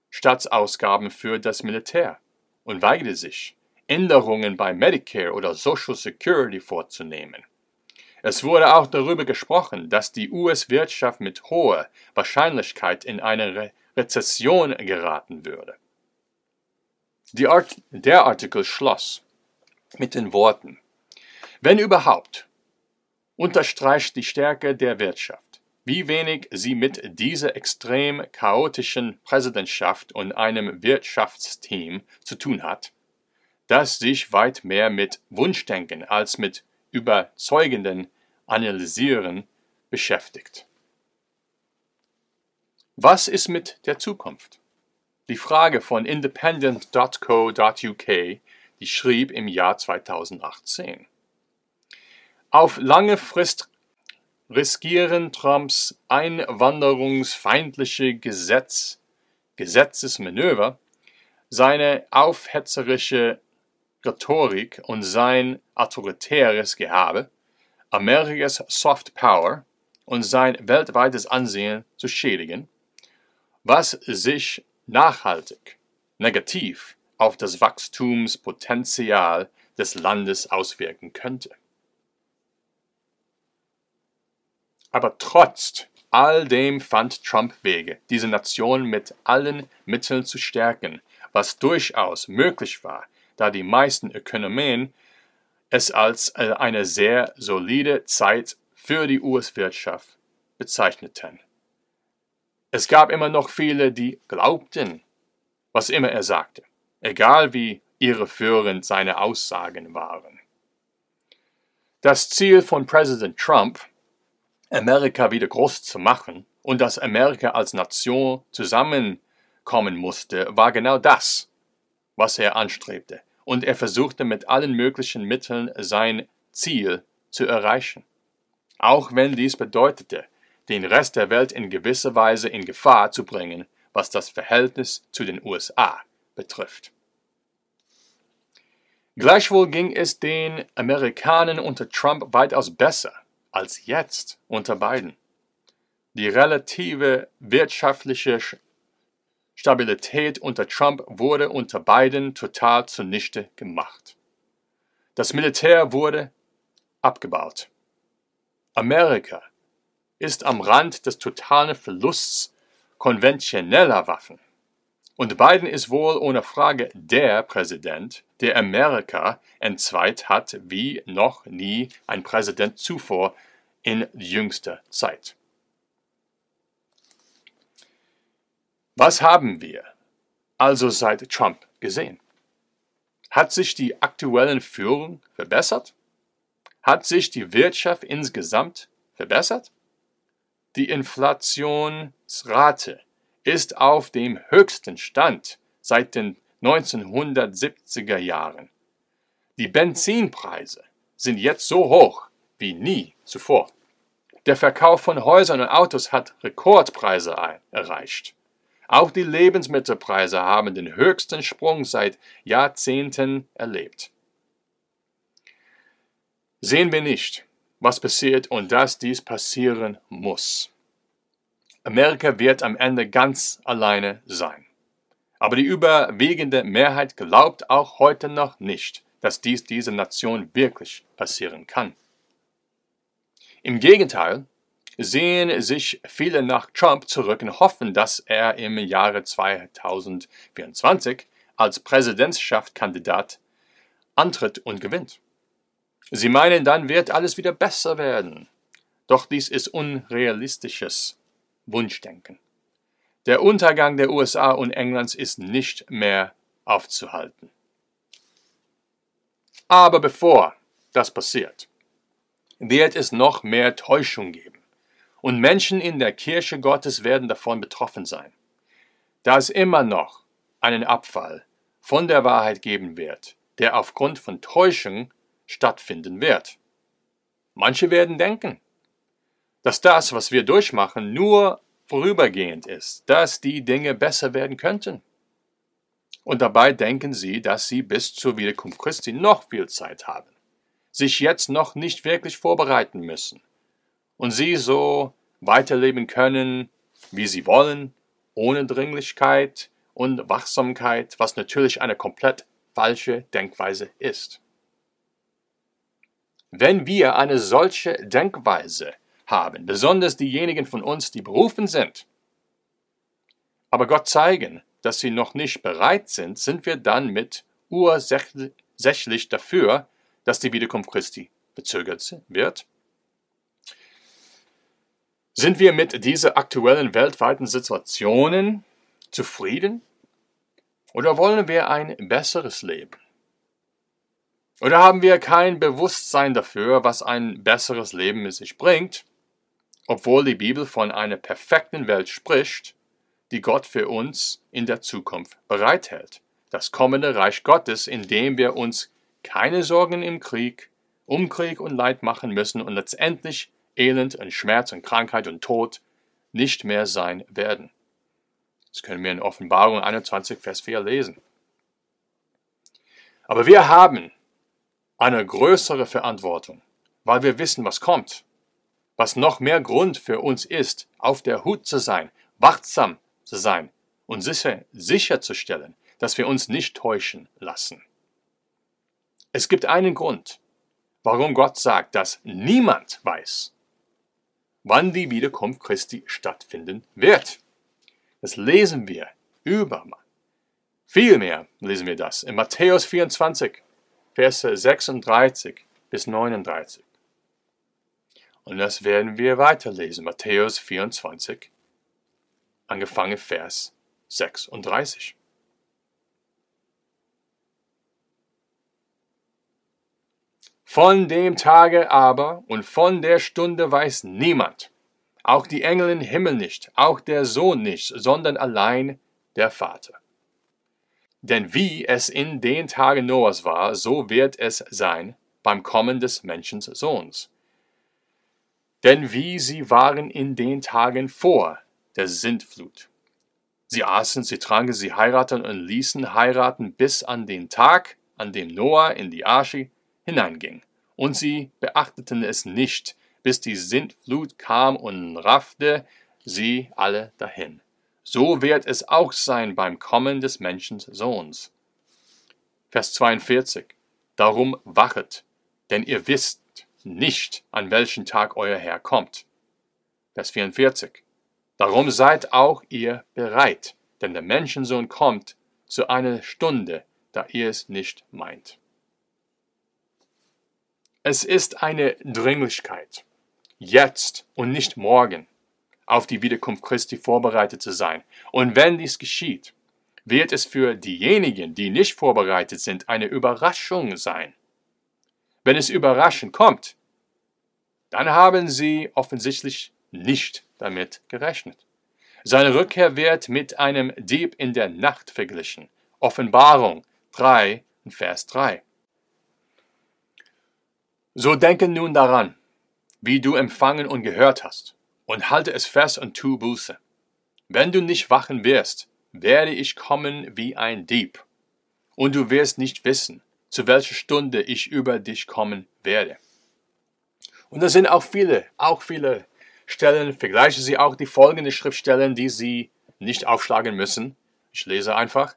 Staatsausgaben für das Militär und weigerte sich, Änderungen bei Medicare oder Social Security vorzunehmen. Es wurde auch darüber gesprochen, dass die US-Wirtschaft mit hoher Wahrscheinlichkeit in eine Rezession geraten würde. Der Artikel schloss mit den Worten: Wenn überhaupt, unterstreicht die Stärke der Wirtschaft, wie wenig sie mit dieser extrem chaotischen Präsidentschaft und einem Wirtschaftsteam zu tun hat, das sich weit mehr mit Wunschdenken als mit überzeugenden Analysieren beschäftigt. Was ist mit der Zukunft? Die Frage von independent.co.uk, die schrieb im Jahr 2018. Auf lange Frist riskieren Trumps einwanderungsfeindliche Gesetzesmanöver, seine aufhetzerische Rhetorik und sein autoritäres Gehabe, Amerikas Soft Power und sein weltweites Ansehen zu schädigen, was sich nachhaltig negativ auf das Wachstumspotenzial des Landes auswirken könnte. Aber trotz all dem fand Trump Wege, diese Nation mit allen Mitteln zu stärken, was durchaus möglich war, da die meisten Ökonomen es als eine sehr solide Zeit für die US-Wirtschaft bezeichneten. Es gab immer noch viele, die glaubten, was immer er sagte, egal wie irreführend seine Aussagen waren. Das Ziel von Präsident Trump, Amerika wieder groß zu machen und dass Amerika als Nation zusammenkommen musste, war genau das, was er anstrebte. Und er versuchte mit allen möglichen Mitteln sein Ziel zu erreichen. Auch wenn dies bedeutete, den Rest der Welt in gewisser Weise in Gefahr zu bringen, was das Verhältnis zu den USA betrifft. Gleichwohl ging es den Amerikanern unter Trump weitaus besser als jetzt unter Biden. Die relative wirtschaftliche Stabilität unter Trump wurde unter Biden total zunichte gemacht. Das Militär wurde abgebaut. Amerika ist am Rand des totalen Verlusts konventioneller Waffen. Und Biden ist wohl ohne Frage der Präsident, der Amerika entzweit hat wie noch nie ein Präsident zuvor in jüngster Zeit. Was haben wir also seit Trump gesehen? Hat sich die aktuelle Führung verbessert? Hat sich die Wirtschaft insgesamt verbessert? Die Inflationsrate ist auf dem höchsten Stand seit den 1970er Jahren. Die Benzinpreise sind jetzt so hoch wie nie zuvor. Der Verkauf von Häusern und Autos hat Rekordpreise erreicht. Auch die Lebensmittelpreise haben den höchsten Sprung seit Jahrzehnten erlebt. Sehen wir nicht, was passiert und dass dies passieren muss. Amerika wird am Ende ganz alleine sein. Aber die überwiegende Mehrheit glaubt auch heute noch nicht, dass dies dieser Nation wirklich passieren kann. Im Gegenteil sehen sich viele nach Trump zurück und hoffen, dass er im Jahre 2024 als Präsidentschaftskandidat antritt und gewinnt. Sie meinen, dann wird alles wieder besser werden. Doch dies ist unrealistisches Wunschdenken. Der Untergang der USA und Englands ist nicht mehr aufzuhalten. Aber bevor das passiert, wird es noch mehr Täuschung geben. Und Menschen in der Kirche Gottes werden davon betroffen sein, da es immer noch einen Abfall von der Wahrheit geben wird, der aufgrund von Täuschung stattfinden wird. Manche werden denken, dass das, was wir durchmachen, nur vorübergehend ist, dass die Dinge besser werden könnten. Und dabei denken sie, dass sie bis zur Wiederkunft Christi noch viel Zeit haben, sich jetzt noch nicht wirklich vorbereiten müssen und sie so weiterleben können, wie sie wollen, ohne Dringlichkeit und Wachsamkeit, was natürlich eine komplett falsche Denkweise ist. Wenn wir eine solche Denkweise haben, besonders diejenigen von uns, die berufen sind, aber Gott zeigen, dass sie noch nicht bereit sind, sind wir dann mit ursächlich dafür, dass die Wiederkunft Christi verzögert wird? Sind wir mit dieser aktuellen weltweiten Situation zufrieden? Oder wollen wir ein besseres Leben? Oder haben wir kein Bewusstsein dafür, was ein besseres Leben mit sich bringt, obwohl die Bibel von einer perfekten Welt spricht, die Gott für uns in der Zukunft bereithält? Das kommende Reich Gottes, in dem wir uns keine Sorgen um Krieg und Leid machen müssen und letztendlich Elend und Schmerz und Krankheit und Tod nicht mehr sein werden. Das können wir in Offenbarung 21, Vers 4 lesen. Aber wir haben eine größere Verantwortung, weil wir wissen, was kommt, was noch mehr Grund für uns ist, auf der Hut zu sein, wachsam zu sein und sicherzustellen, dass wir uns nicht täuschen lassen. Es gibt einen Grund, warum Gott sagt, dass niemand weiß, wann die Wiederkunft Christi stattfinden wird. Das lesen wir überall. Vielmehr lesen wir das in Matthäus 24, Verse 36 bis 39. Und das werden wir weiterlesen. Matthäus 24, angefangen Vers 36. Von dem Tage aber und von der Stunde weiß niemand, auch die Engel im Himmel nicht, auch der Sohn nicht, sondern allein der Vater. Denn wie es in den Tagen Noahs war, so wird es sein beim Kommen des Menschensohns. Denn wie sie waren in den Tagen vor der Sintflut. Sie aßen, sie tranken, sie heirateten und ließen heiraten bis an den Tag, an dem Noah in die Arche hineinging. Und sie beachteten es nicht, bis die Sintflut kam und raffte sie alle dahin. So wird es auch sein beim Kommen des Menschensohns. Vers 42. Darum wachet, denn ihr wisst nicht, an welchen Tag euer Herr kommt. Vers 44. Darum seid auch ihr bereit, denn der Menschensohn kommt zu einer Stunde, da ihr es nicht meint. Es ist eine Dringlichkeit, jetzt und nicht morgen, auf die Wiederkunft Christi vorbereitet zu sein. Und wenn dies geschieht, wird es für diejenigen, die nicht vorbereitet sind, eine Überraschung sein. Wenn es überraschend kommt, dann haben sie offensichtlich nicht damit gerechnet. Seine Rückkehr wird mit einem Dieb in der Nacht verglichen. Offenbarung 3, Vers 3. So denke nun daran, wie du empfangen und gehört hast, und halte es fest und tu Buße. Wenn du nicht wachen wirst, werde ich kommen wie ein Dieb, und du wirst nicht wissen, zu welcher Stunde ich über dich kommen werde. Und da sind auch viele Stellen, vergleichen Sie auch die folgenden Schriftstellen, die Sie nicht aufschlagen müssen. Ich lese einfach.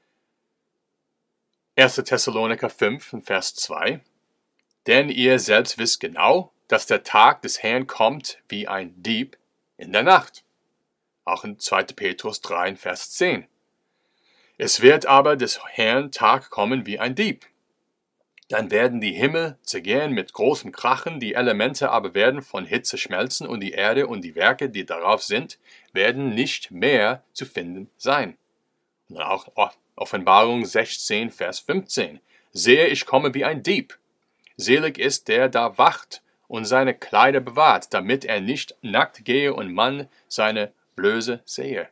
1. Thessaloniker 5, Vers 2. Denn ihr selbst wisst genau, dass der Tag des Herrn kommt wie ein Dieb in der Nacht. Auch in 2. Petrus 3, Vers 10. Es wird aber des Herrn Tag kommen wie ein Dieb. Dann werden die Himmel zergehen mit großem Krachen, die Elemente aber werden von Hitze schmelzen und die Erde und die Werke, die darauf sind, werden nicht mehr zu finden sein. Und auch Offenbarung 16, Vers 15. Sehe, ich komme wie ein Dieb. Selig ist der da wacht und seine Kleider bewahrt, damit er nicht nackt gehe und man seine Blöße sehe.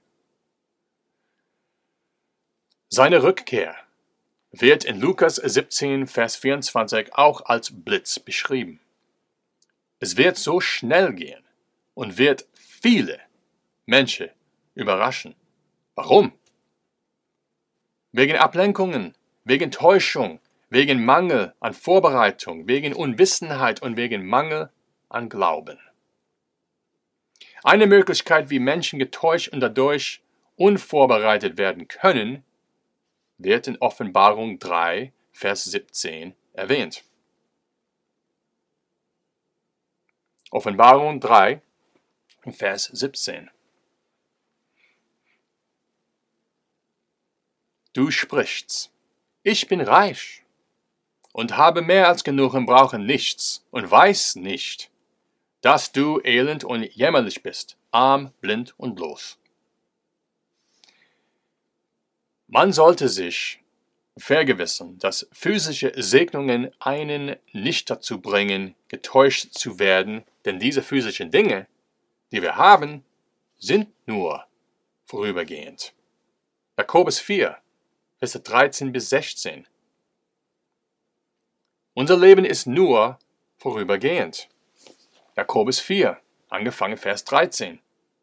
Seine Rückkehr wird in Lukas 17, Vers 24 auch als Blitz beschrieben. Es wird so schnell gehen und wird viele Menschen überraschen. Warum? Wegen Ablenkungen, wegen Täuschung, wegen Mangel an Vorbereitung, wegen Unwissenheit und wegen Mangel an Glauben. Eine Möglichkeit, wie Menschen getäuscht und dadurch unvorbereitet werden können, wird in Offenbarung 3, Vers 17 erwähnt. Offenbarung 3, Vers 17. Du sprichst, ich bin reich und habe mehr als genug und brauche nichts und weiß nicht, dass du elend und jämmerlich bist, arm, blind und bloß. Man sollte sich vergewissern, dass physische Segnungen einen nicht dazu bringen, getäuscht zu werden, denn diese physischen Dinge, die wir haben, sind nur vorübergehend. Jakobus 4, Verse 13 bis 16. Unser Leben ist nur vorübergehend. Jakobus 4, angefangen Vers 13.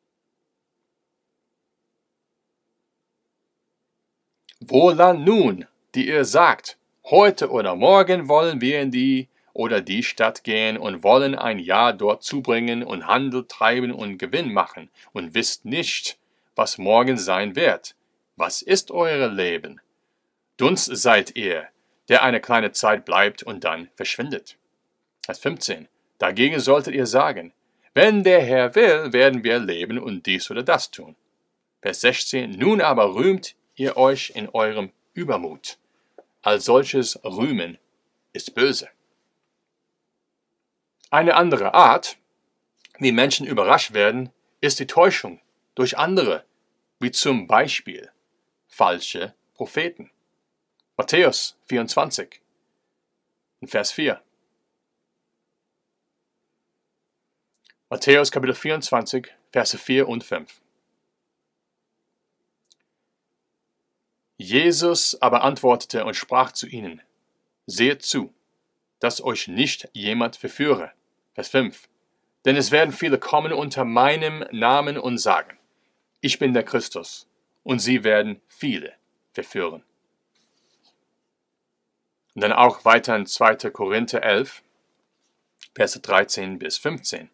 Wohlan nun, die ihr sagt, heute oder morgen wollen wir in die oder die Stadt gehen und wollen ein Jahr dort zubringen und Handel treiben und Gewinn machen und wisst nicht, was morgen sein wird. Was ist euer Leben? Dunst seid ihr, der eine kleine Zeit bleibt und dann verschwindet. Vers 15. Dagegen solltet ihr sagen, wenn der Herr will, werden wir leben und dies oder das tun. Vers 16. Nun aber rühmt ihr euch in eurem Übermut. Als solches Rühmen ist böse. Eine andere Art, wie Menschen überrascht werden, ist die Täuschung durch andere, wie zum Beispiel falsche Propheten. Matthäus 24, Vers 4. Matthäus Kapitel 24, Verse 4 und 5. Jesus aber antwortete und sprach zu ihnen, seht zu, dass euch nicht jemand verführe. Vers 5. Denn es werden viele kommen unter meinem Namen und sagen, ich bin der Christus, und sie werden viele verführen. Und dann auch weiter in 2. Korinther 11, Verse 13 bis 15.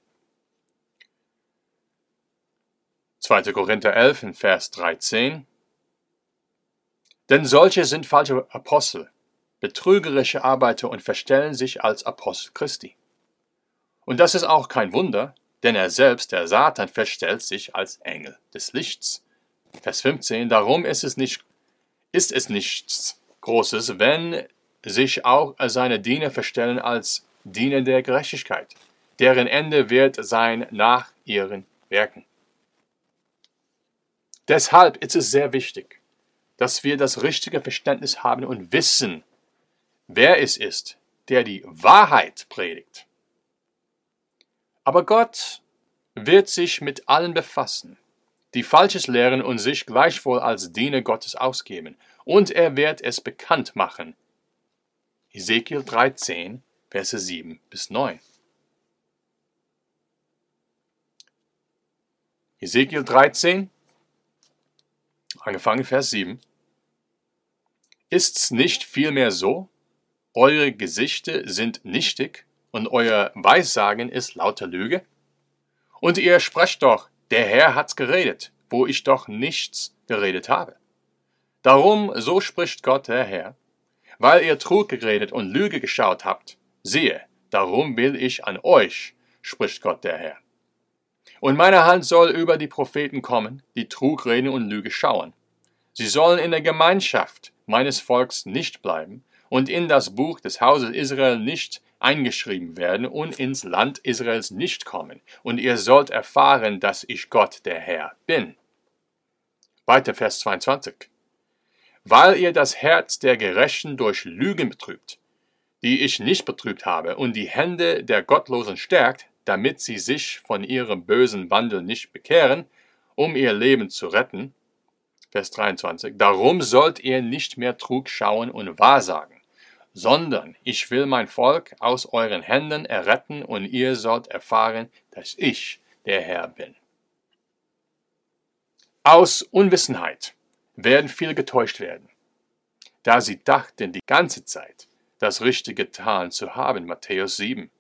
2. Korinther 11 in Vers 13. Denn solche sind falsche Apostel, betrügerische Arbeiter und verstellen sich als Apostel Christi. Und das ist auch kein Wunder, denn er selbst, der Satan, verstellt sich als Engel des Lichts. Vers 15. Darum ist es nichts Großes, wenn sich auch seine Diener verstellen als Diener der Gerechtigkeit, deren Ende wird sein nach ihren Werken. Deshalb ist es sehr wichtig, dass wir das richtige Verständnis haben und wissen, wer es ist, der die Wahrheit predigt. Aber Gott wird sich mit allen befassen, die Falsches lehren und sich gleichwohl als Diener Gottes ausgeben, und er wird es bekannt machen. Ezekiel 13, Verse 7 bis 9. Ezekiel 13, angefangen Vers 7. Ist's nicht vielmehr so? Eure Gesichter sind nichtig und euer Weissagen ist lauter Lüge? Und ihr sprecht doch, der Herr hat's geredet, wo ich doch nichts geredet habe. Darum, so spricht Gott der Herr, weil ihr Trug geredet und Lüge geschaut habt, siehe, darum will ich an euch, spricht Gott der Herr. Und meine Hand soll über die Propheten kommen, die Trug reden und Lüge schauen. Sie sollen in der Gemeinschaft meines Volks nicht bleiben und in das Buch des Hauses Israel nicht eingeschrieben werden und ins Land Israels nicht kommen. Und ihr sollt erfahren, dass ich Gott, der Herr, bin. Weiter Vers 22. Weil ihr das Herz der Gerechten durch Lügen betrübt, die ich nicht betrübt habe, und die Hände der Gottlosen stärkt, damit sie sich von ihrem bösen Wandel nicht bekehren, um ihr Leben zu retten. Vers 23. Darum sollt ihr nicht mehr Trug schauen und wahrsagen, sondern ich will mein Volk aus euren Händen erretten und ihr sollt erfahren, dass ich der Herr bin. Aus Unwissenheit werden viele getäuscht werden, da sie dachten die ganze Zeit, das Richtige getan zu haben. Matthäus 7,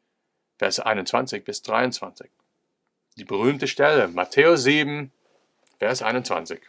Verse 21 bis 23. Die berühmte Stelle, Matthäus 7, Vers 21.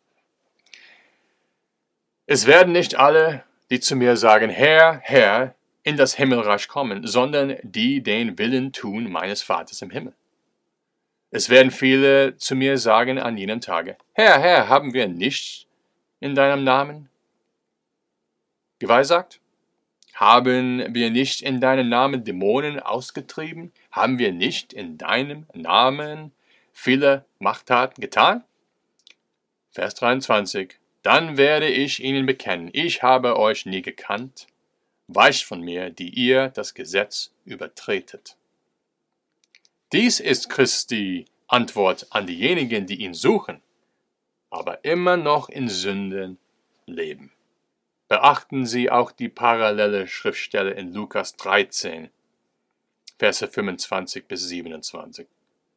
Es werden nicht alle, die zu mir sagen, Herr, Herr, in das Himmelreich kommen, sondern die den Willen tun meines Vaters im Himmel. Es werden viele zu mir sagen an jenem Tage, Herr, Herr, haben wir nicht in deinem Namen geweissagt? Haben wir nicht in deinem Namen Dämonen ausgetrieben? Haben wir nicht in deinem Namen viele Machttaten getan? Vers 23. Dann werde ich ihnen bekennen, ich habe euch nie gekannt. Weicht von mir, die ihr das Gesetz übertretet. Dies ist Christi Antwort an diejenigen, die ihn suchen, aber immer noch in Sünden leben. Beachten Sie auch die parallele Schriftstelle in Lukas 13, Verse 25 bis 27.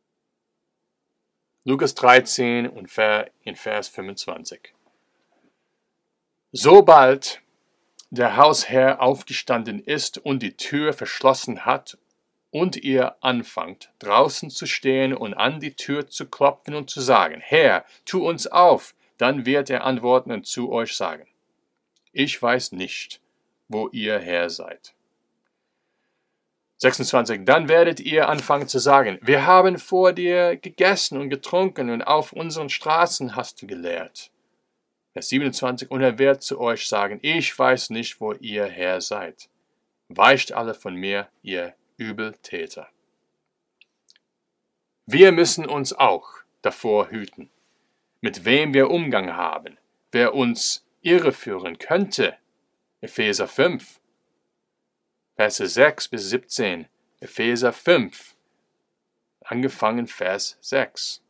Lukas 13 und in Vers 25. Sobald der Hausherr aufgestanden ist und die Tür verschlossen hat und ihr anfangt, draußen zu stehen und an die Tür zu klopfen und zu sagen, Herr, tu uns auf, dann wird er antworten und zu euch sagen, ich weiß nicht, wo ihr her seid. 26. Dann werdet ihr anfangen zu sagen, wir haben vor dir gegessen und getrunken und auf unseren Straßen hast du gelehrt. Vers 27. Und er wird zu euch sagen, ich weiß nicht, wo ihr her seid. Weicht alle von mir, ihr Übeltäter. Wir müssen uns auch davor hüten, mit wem wir Umgang haben, wer uns irreführen könnte. Epheser 5, Verse 6 bis 17. Epheser 5, angefangen Vers 6.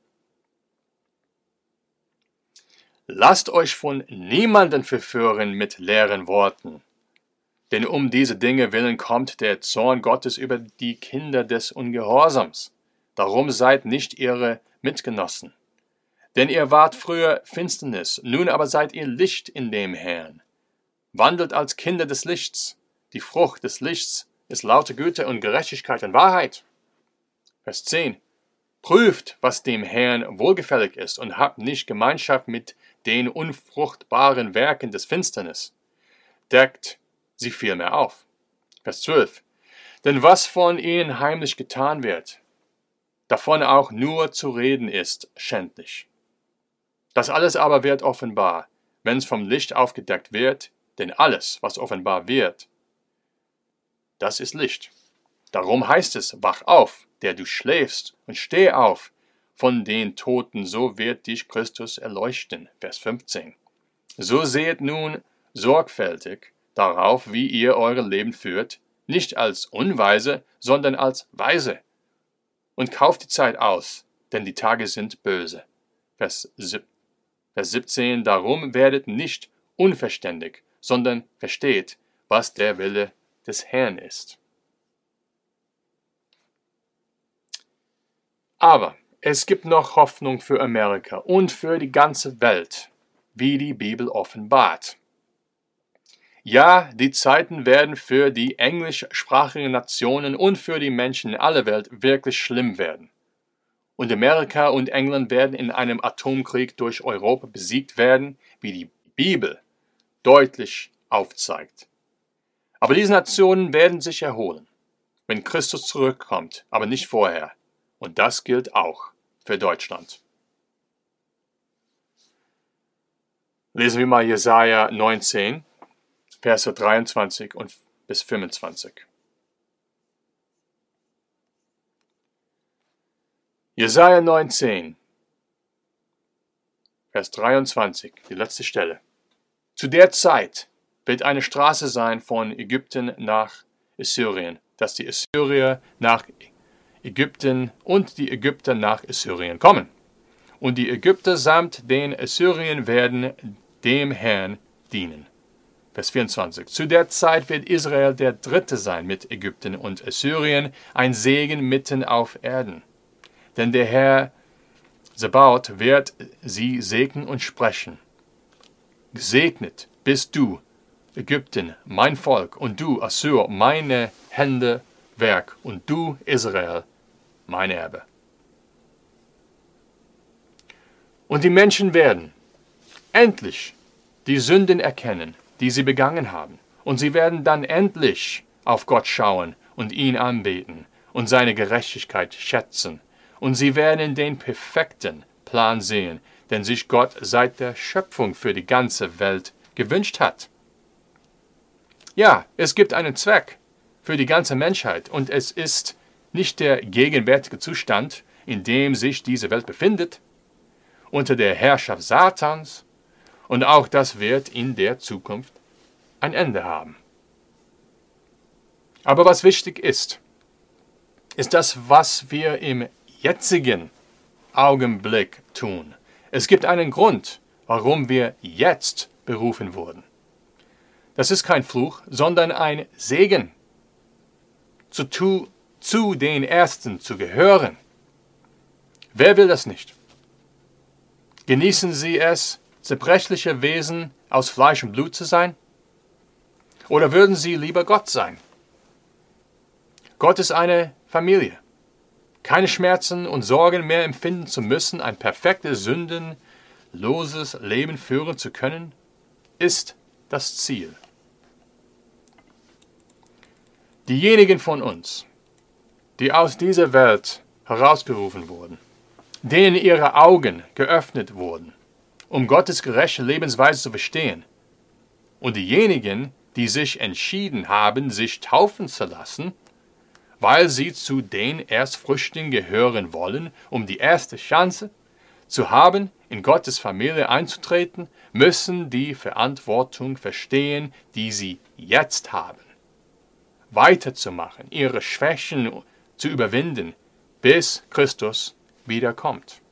Lasst euch von niemanden verführen mit leeren Worten, denn um diese Dinge willen kommt der Zorn Gottes über die Kinder des Ungehorsams. Darum seid nicht ihre Mitgenossen. Denn ihr wart früher Finsternis, nun aber seid ihr Licht in dem Herrn. Wandelt als Kinder des Lichts. Die Frucht des Lichts ist lauter Güte und Gerechtigkeit und Wahrheit. Vers 10. Prüft, was dem Herrn wohlgefällig ist und habt nicht Gemeinschaft mit den unfruchtbaren Werken des Finsternis. Deckt sie vielmehr auf. Vers 12. Denn was von ihnen heimlich getan wird, davon auch nur zu reden ist, schändlich. Das alles aber wird offenbar, wenn es vom Licht aufgedeckt wird, denn alles, was offenbar wird, das ist Licht. Darum heißt es, wach auf, der du schläfst, und steh auf von den Toten, so wird dich Christus erleuchten. Vers 15. So seht nun sorgfältig darauf, wie ihr eure Leben führt, nicht als Unweise, sondern als Weise. Und kauft die Zeit aus, denn die Tage sind böse. Vers 17. Darum werdet nicht unverständig, sondern versteht, was der Wille des Herrn ist. Aber es gibt noch Hoffnung für Amerika und für die ganze Welt, wie die Bibel offenbart. Ja, die Zeiten werden für die englischsprachigen Nationen und für die Menschen in aller Welt wirklich schlimm werden. Und Amerika und England werden in einem Atomkrieg durch Europa besiegt werden, wie die Bibel deutlich aufzeigt. Aber diese Nationen werden sich erholen, wenn Christus zurückkommt, aber nicht vorher. Und das gilt auch für Deutschland. Lesen wir mal Jesaja 19, Verse 23 und bis 25. Jesaja 19, Vers 23, die letzte Stelle. Zu der Zeit wird eine Straße sein von Ägypten nach Assyrien, dass die Assyrier nach Ägypten und die Ägypter nach Assyrien kommen. Und die Ägypter samt den Assyrien werden dem Herrn dienen. Vers 24. Zu der Zeit wird Israel der Dritte sein mit Ägypten und Assyrien, ein Segen mitten auf Erden. Denn der Herr Sebaot wird sie segnen und sprechen. Gesegnet bist du, Ägypten, mein Volk, und du, Assur, meine Hände Werk, und du, Israel, mein Erbe. Und die Menschen werden endlich die Sünden erkennen, die sie begangen haben. Und sie werden dann endlich auf Gott schauen und ihn anbeten und seine Gerechtigkeit schätzen. Und sie werden den perfekten Plan sehen, den sich Gott seit der Schöpfung für die ganze Welt gewünscht hat. Ja, es gibt einen Zweck für die ganze Menschheit und es ist nicht der gegenwärtige Zustand, in dem sich diese Welt befindet, unter der Herrschaft Satans, und auch das wird in der Zukunft ein Ende haben. Aber was wichtig ist das, was wir im jetzigen Augenblick tun. Es gibt einen Grund, warum wir jetzt berufen wurden. Das ist kein Fluch, sondern ein Segen, zu den Ersten zu gehören. Wer will das nicht? Genießen Sie es, zerbrechliche Wesen aus Fleisch und Blut zu sein? Oder würden Sie lieber Gott sein? Gott ist eine Familie. Keine Schmerzen und Sorgen mehr empfinden zu müssen, ein perfektes, sündenloses Leben führen zu können, ist das Ziel. Diejenigen von uns, die aus dieser Welt herausgerufen wurden, denen ihre Augen geöffnet wurden, um Gottes gerechte Lebensweise zu verstehen, und diejenigen, die sich entschieden haben, sich taufen zu lassen, weil sie zu den Erstfrüchten gehören wollen, um die erste Chance zu haben, in Gottes Familie einzutreten, müssen die Verantwortung verstehen, die sie jetzt haben. Weiterzumachen, ihre Schwächen zu überwinden, bis Christus wiederkommt.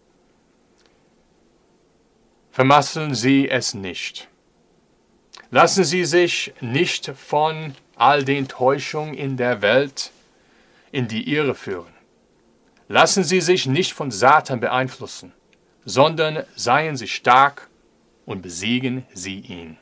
Vermasseln Sie es nicht. Lassen Sie sich nicht von all den Täuschungen in der Welt in die Irre führen. Lassen Sie sich nicht von Satan beeinflussen, sondern seien Sie stark und besiegen Sie ihn.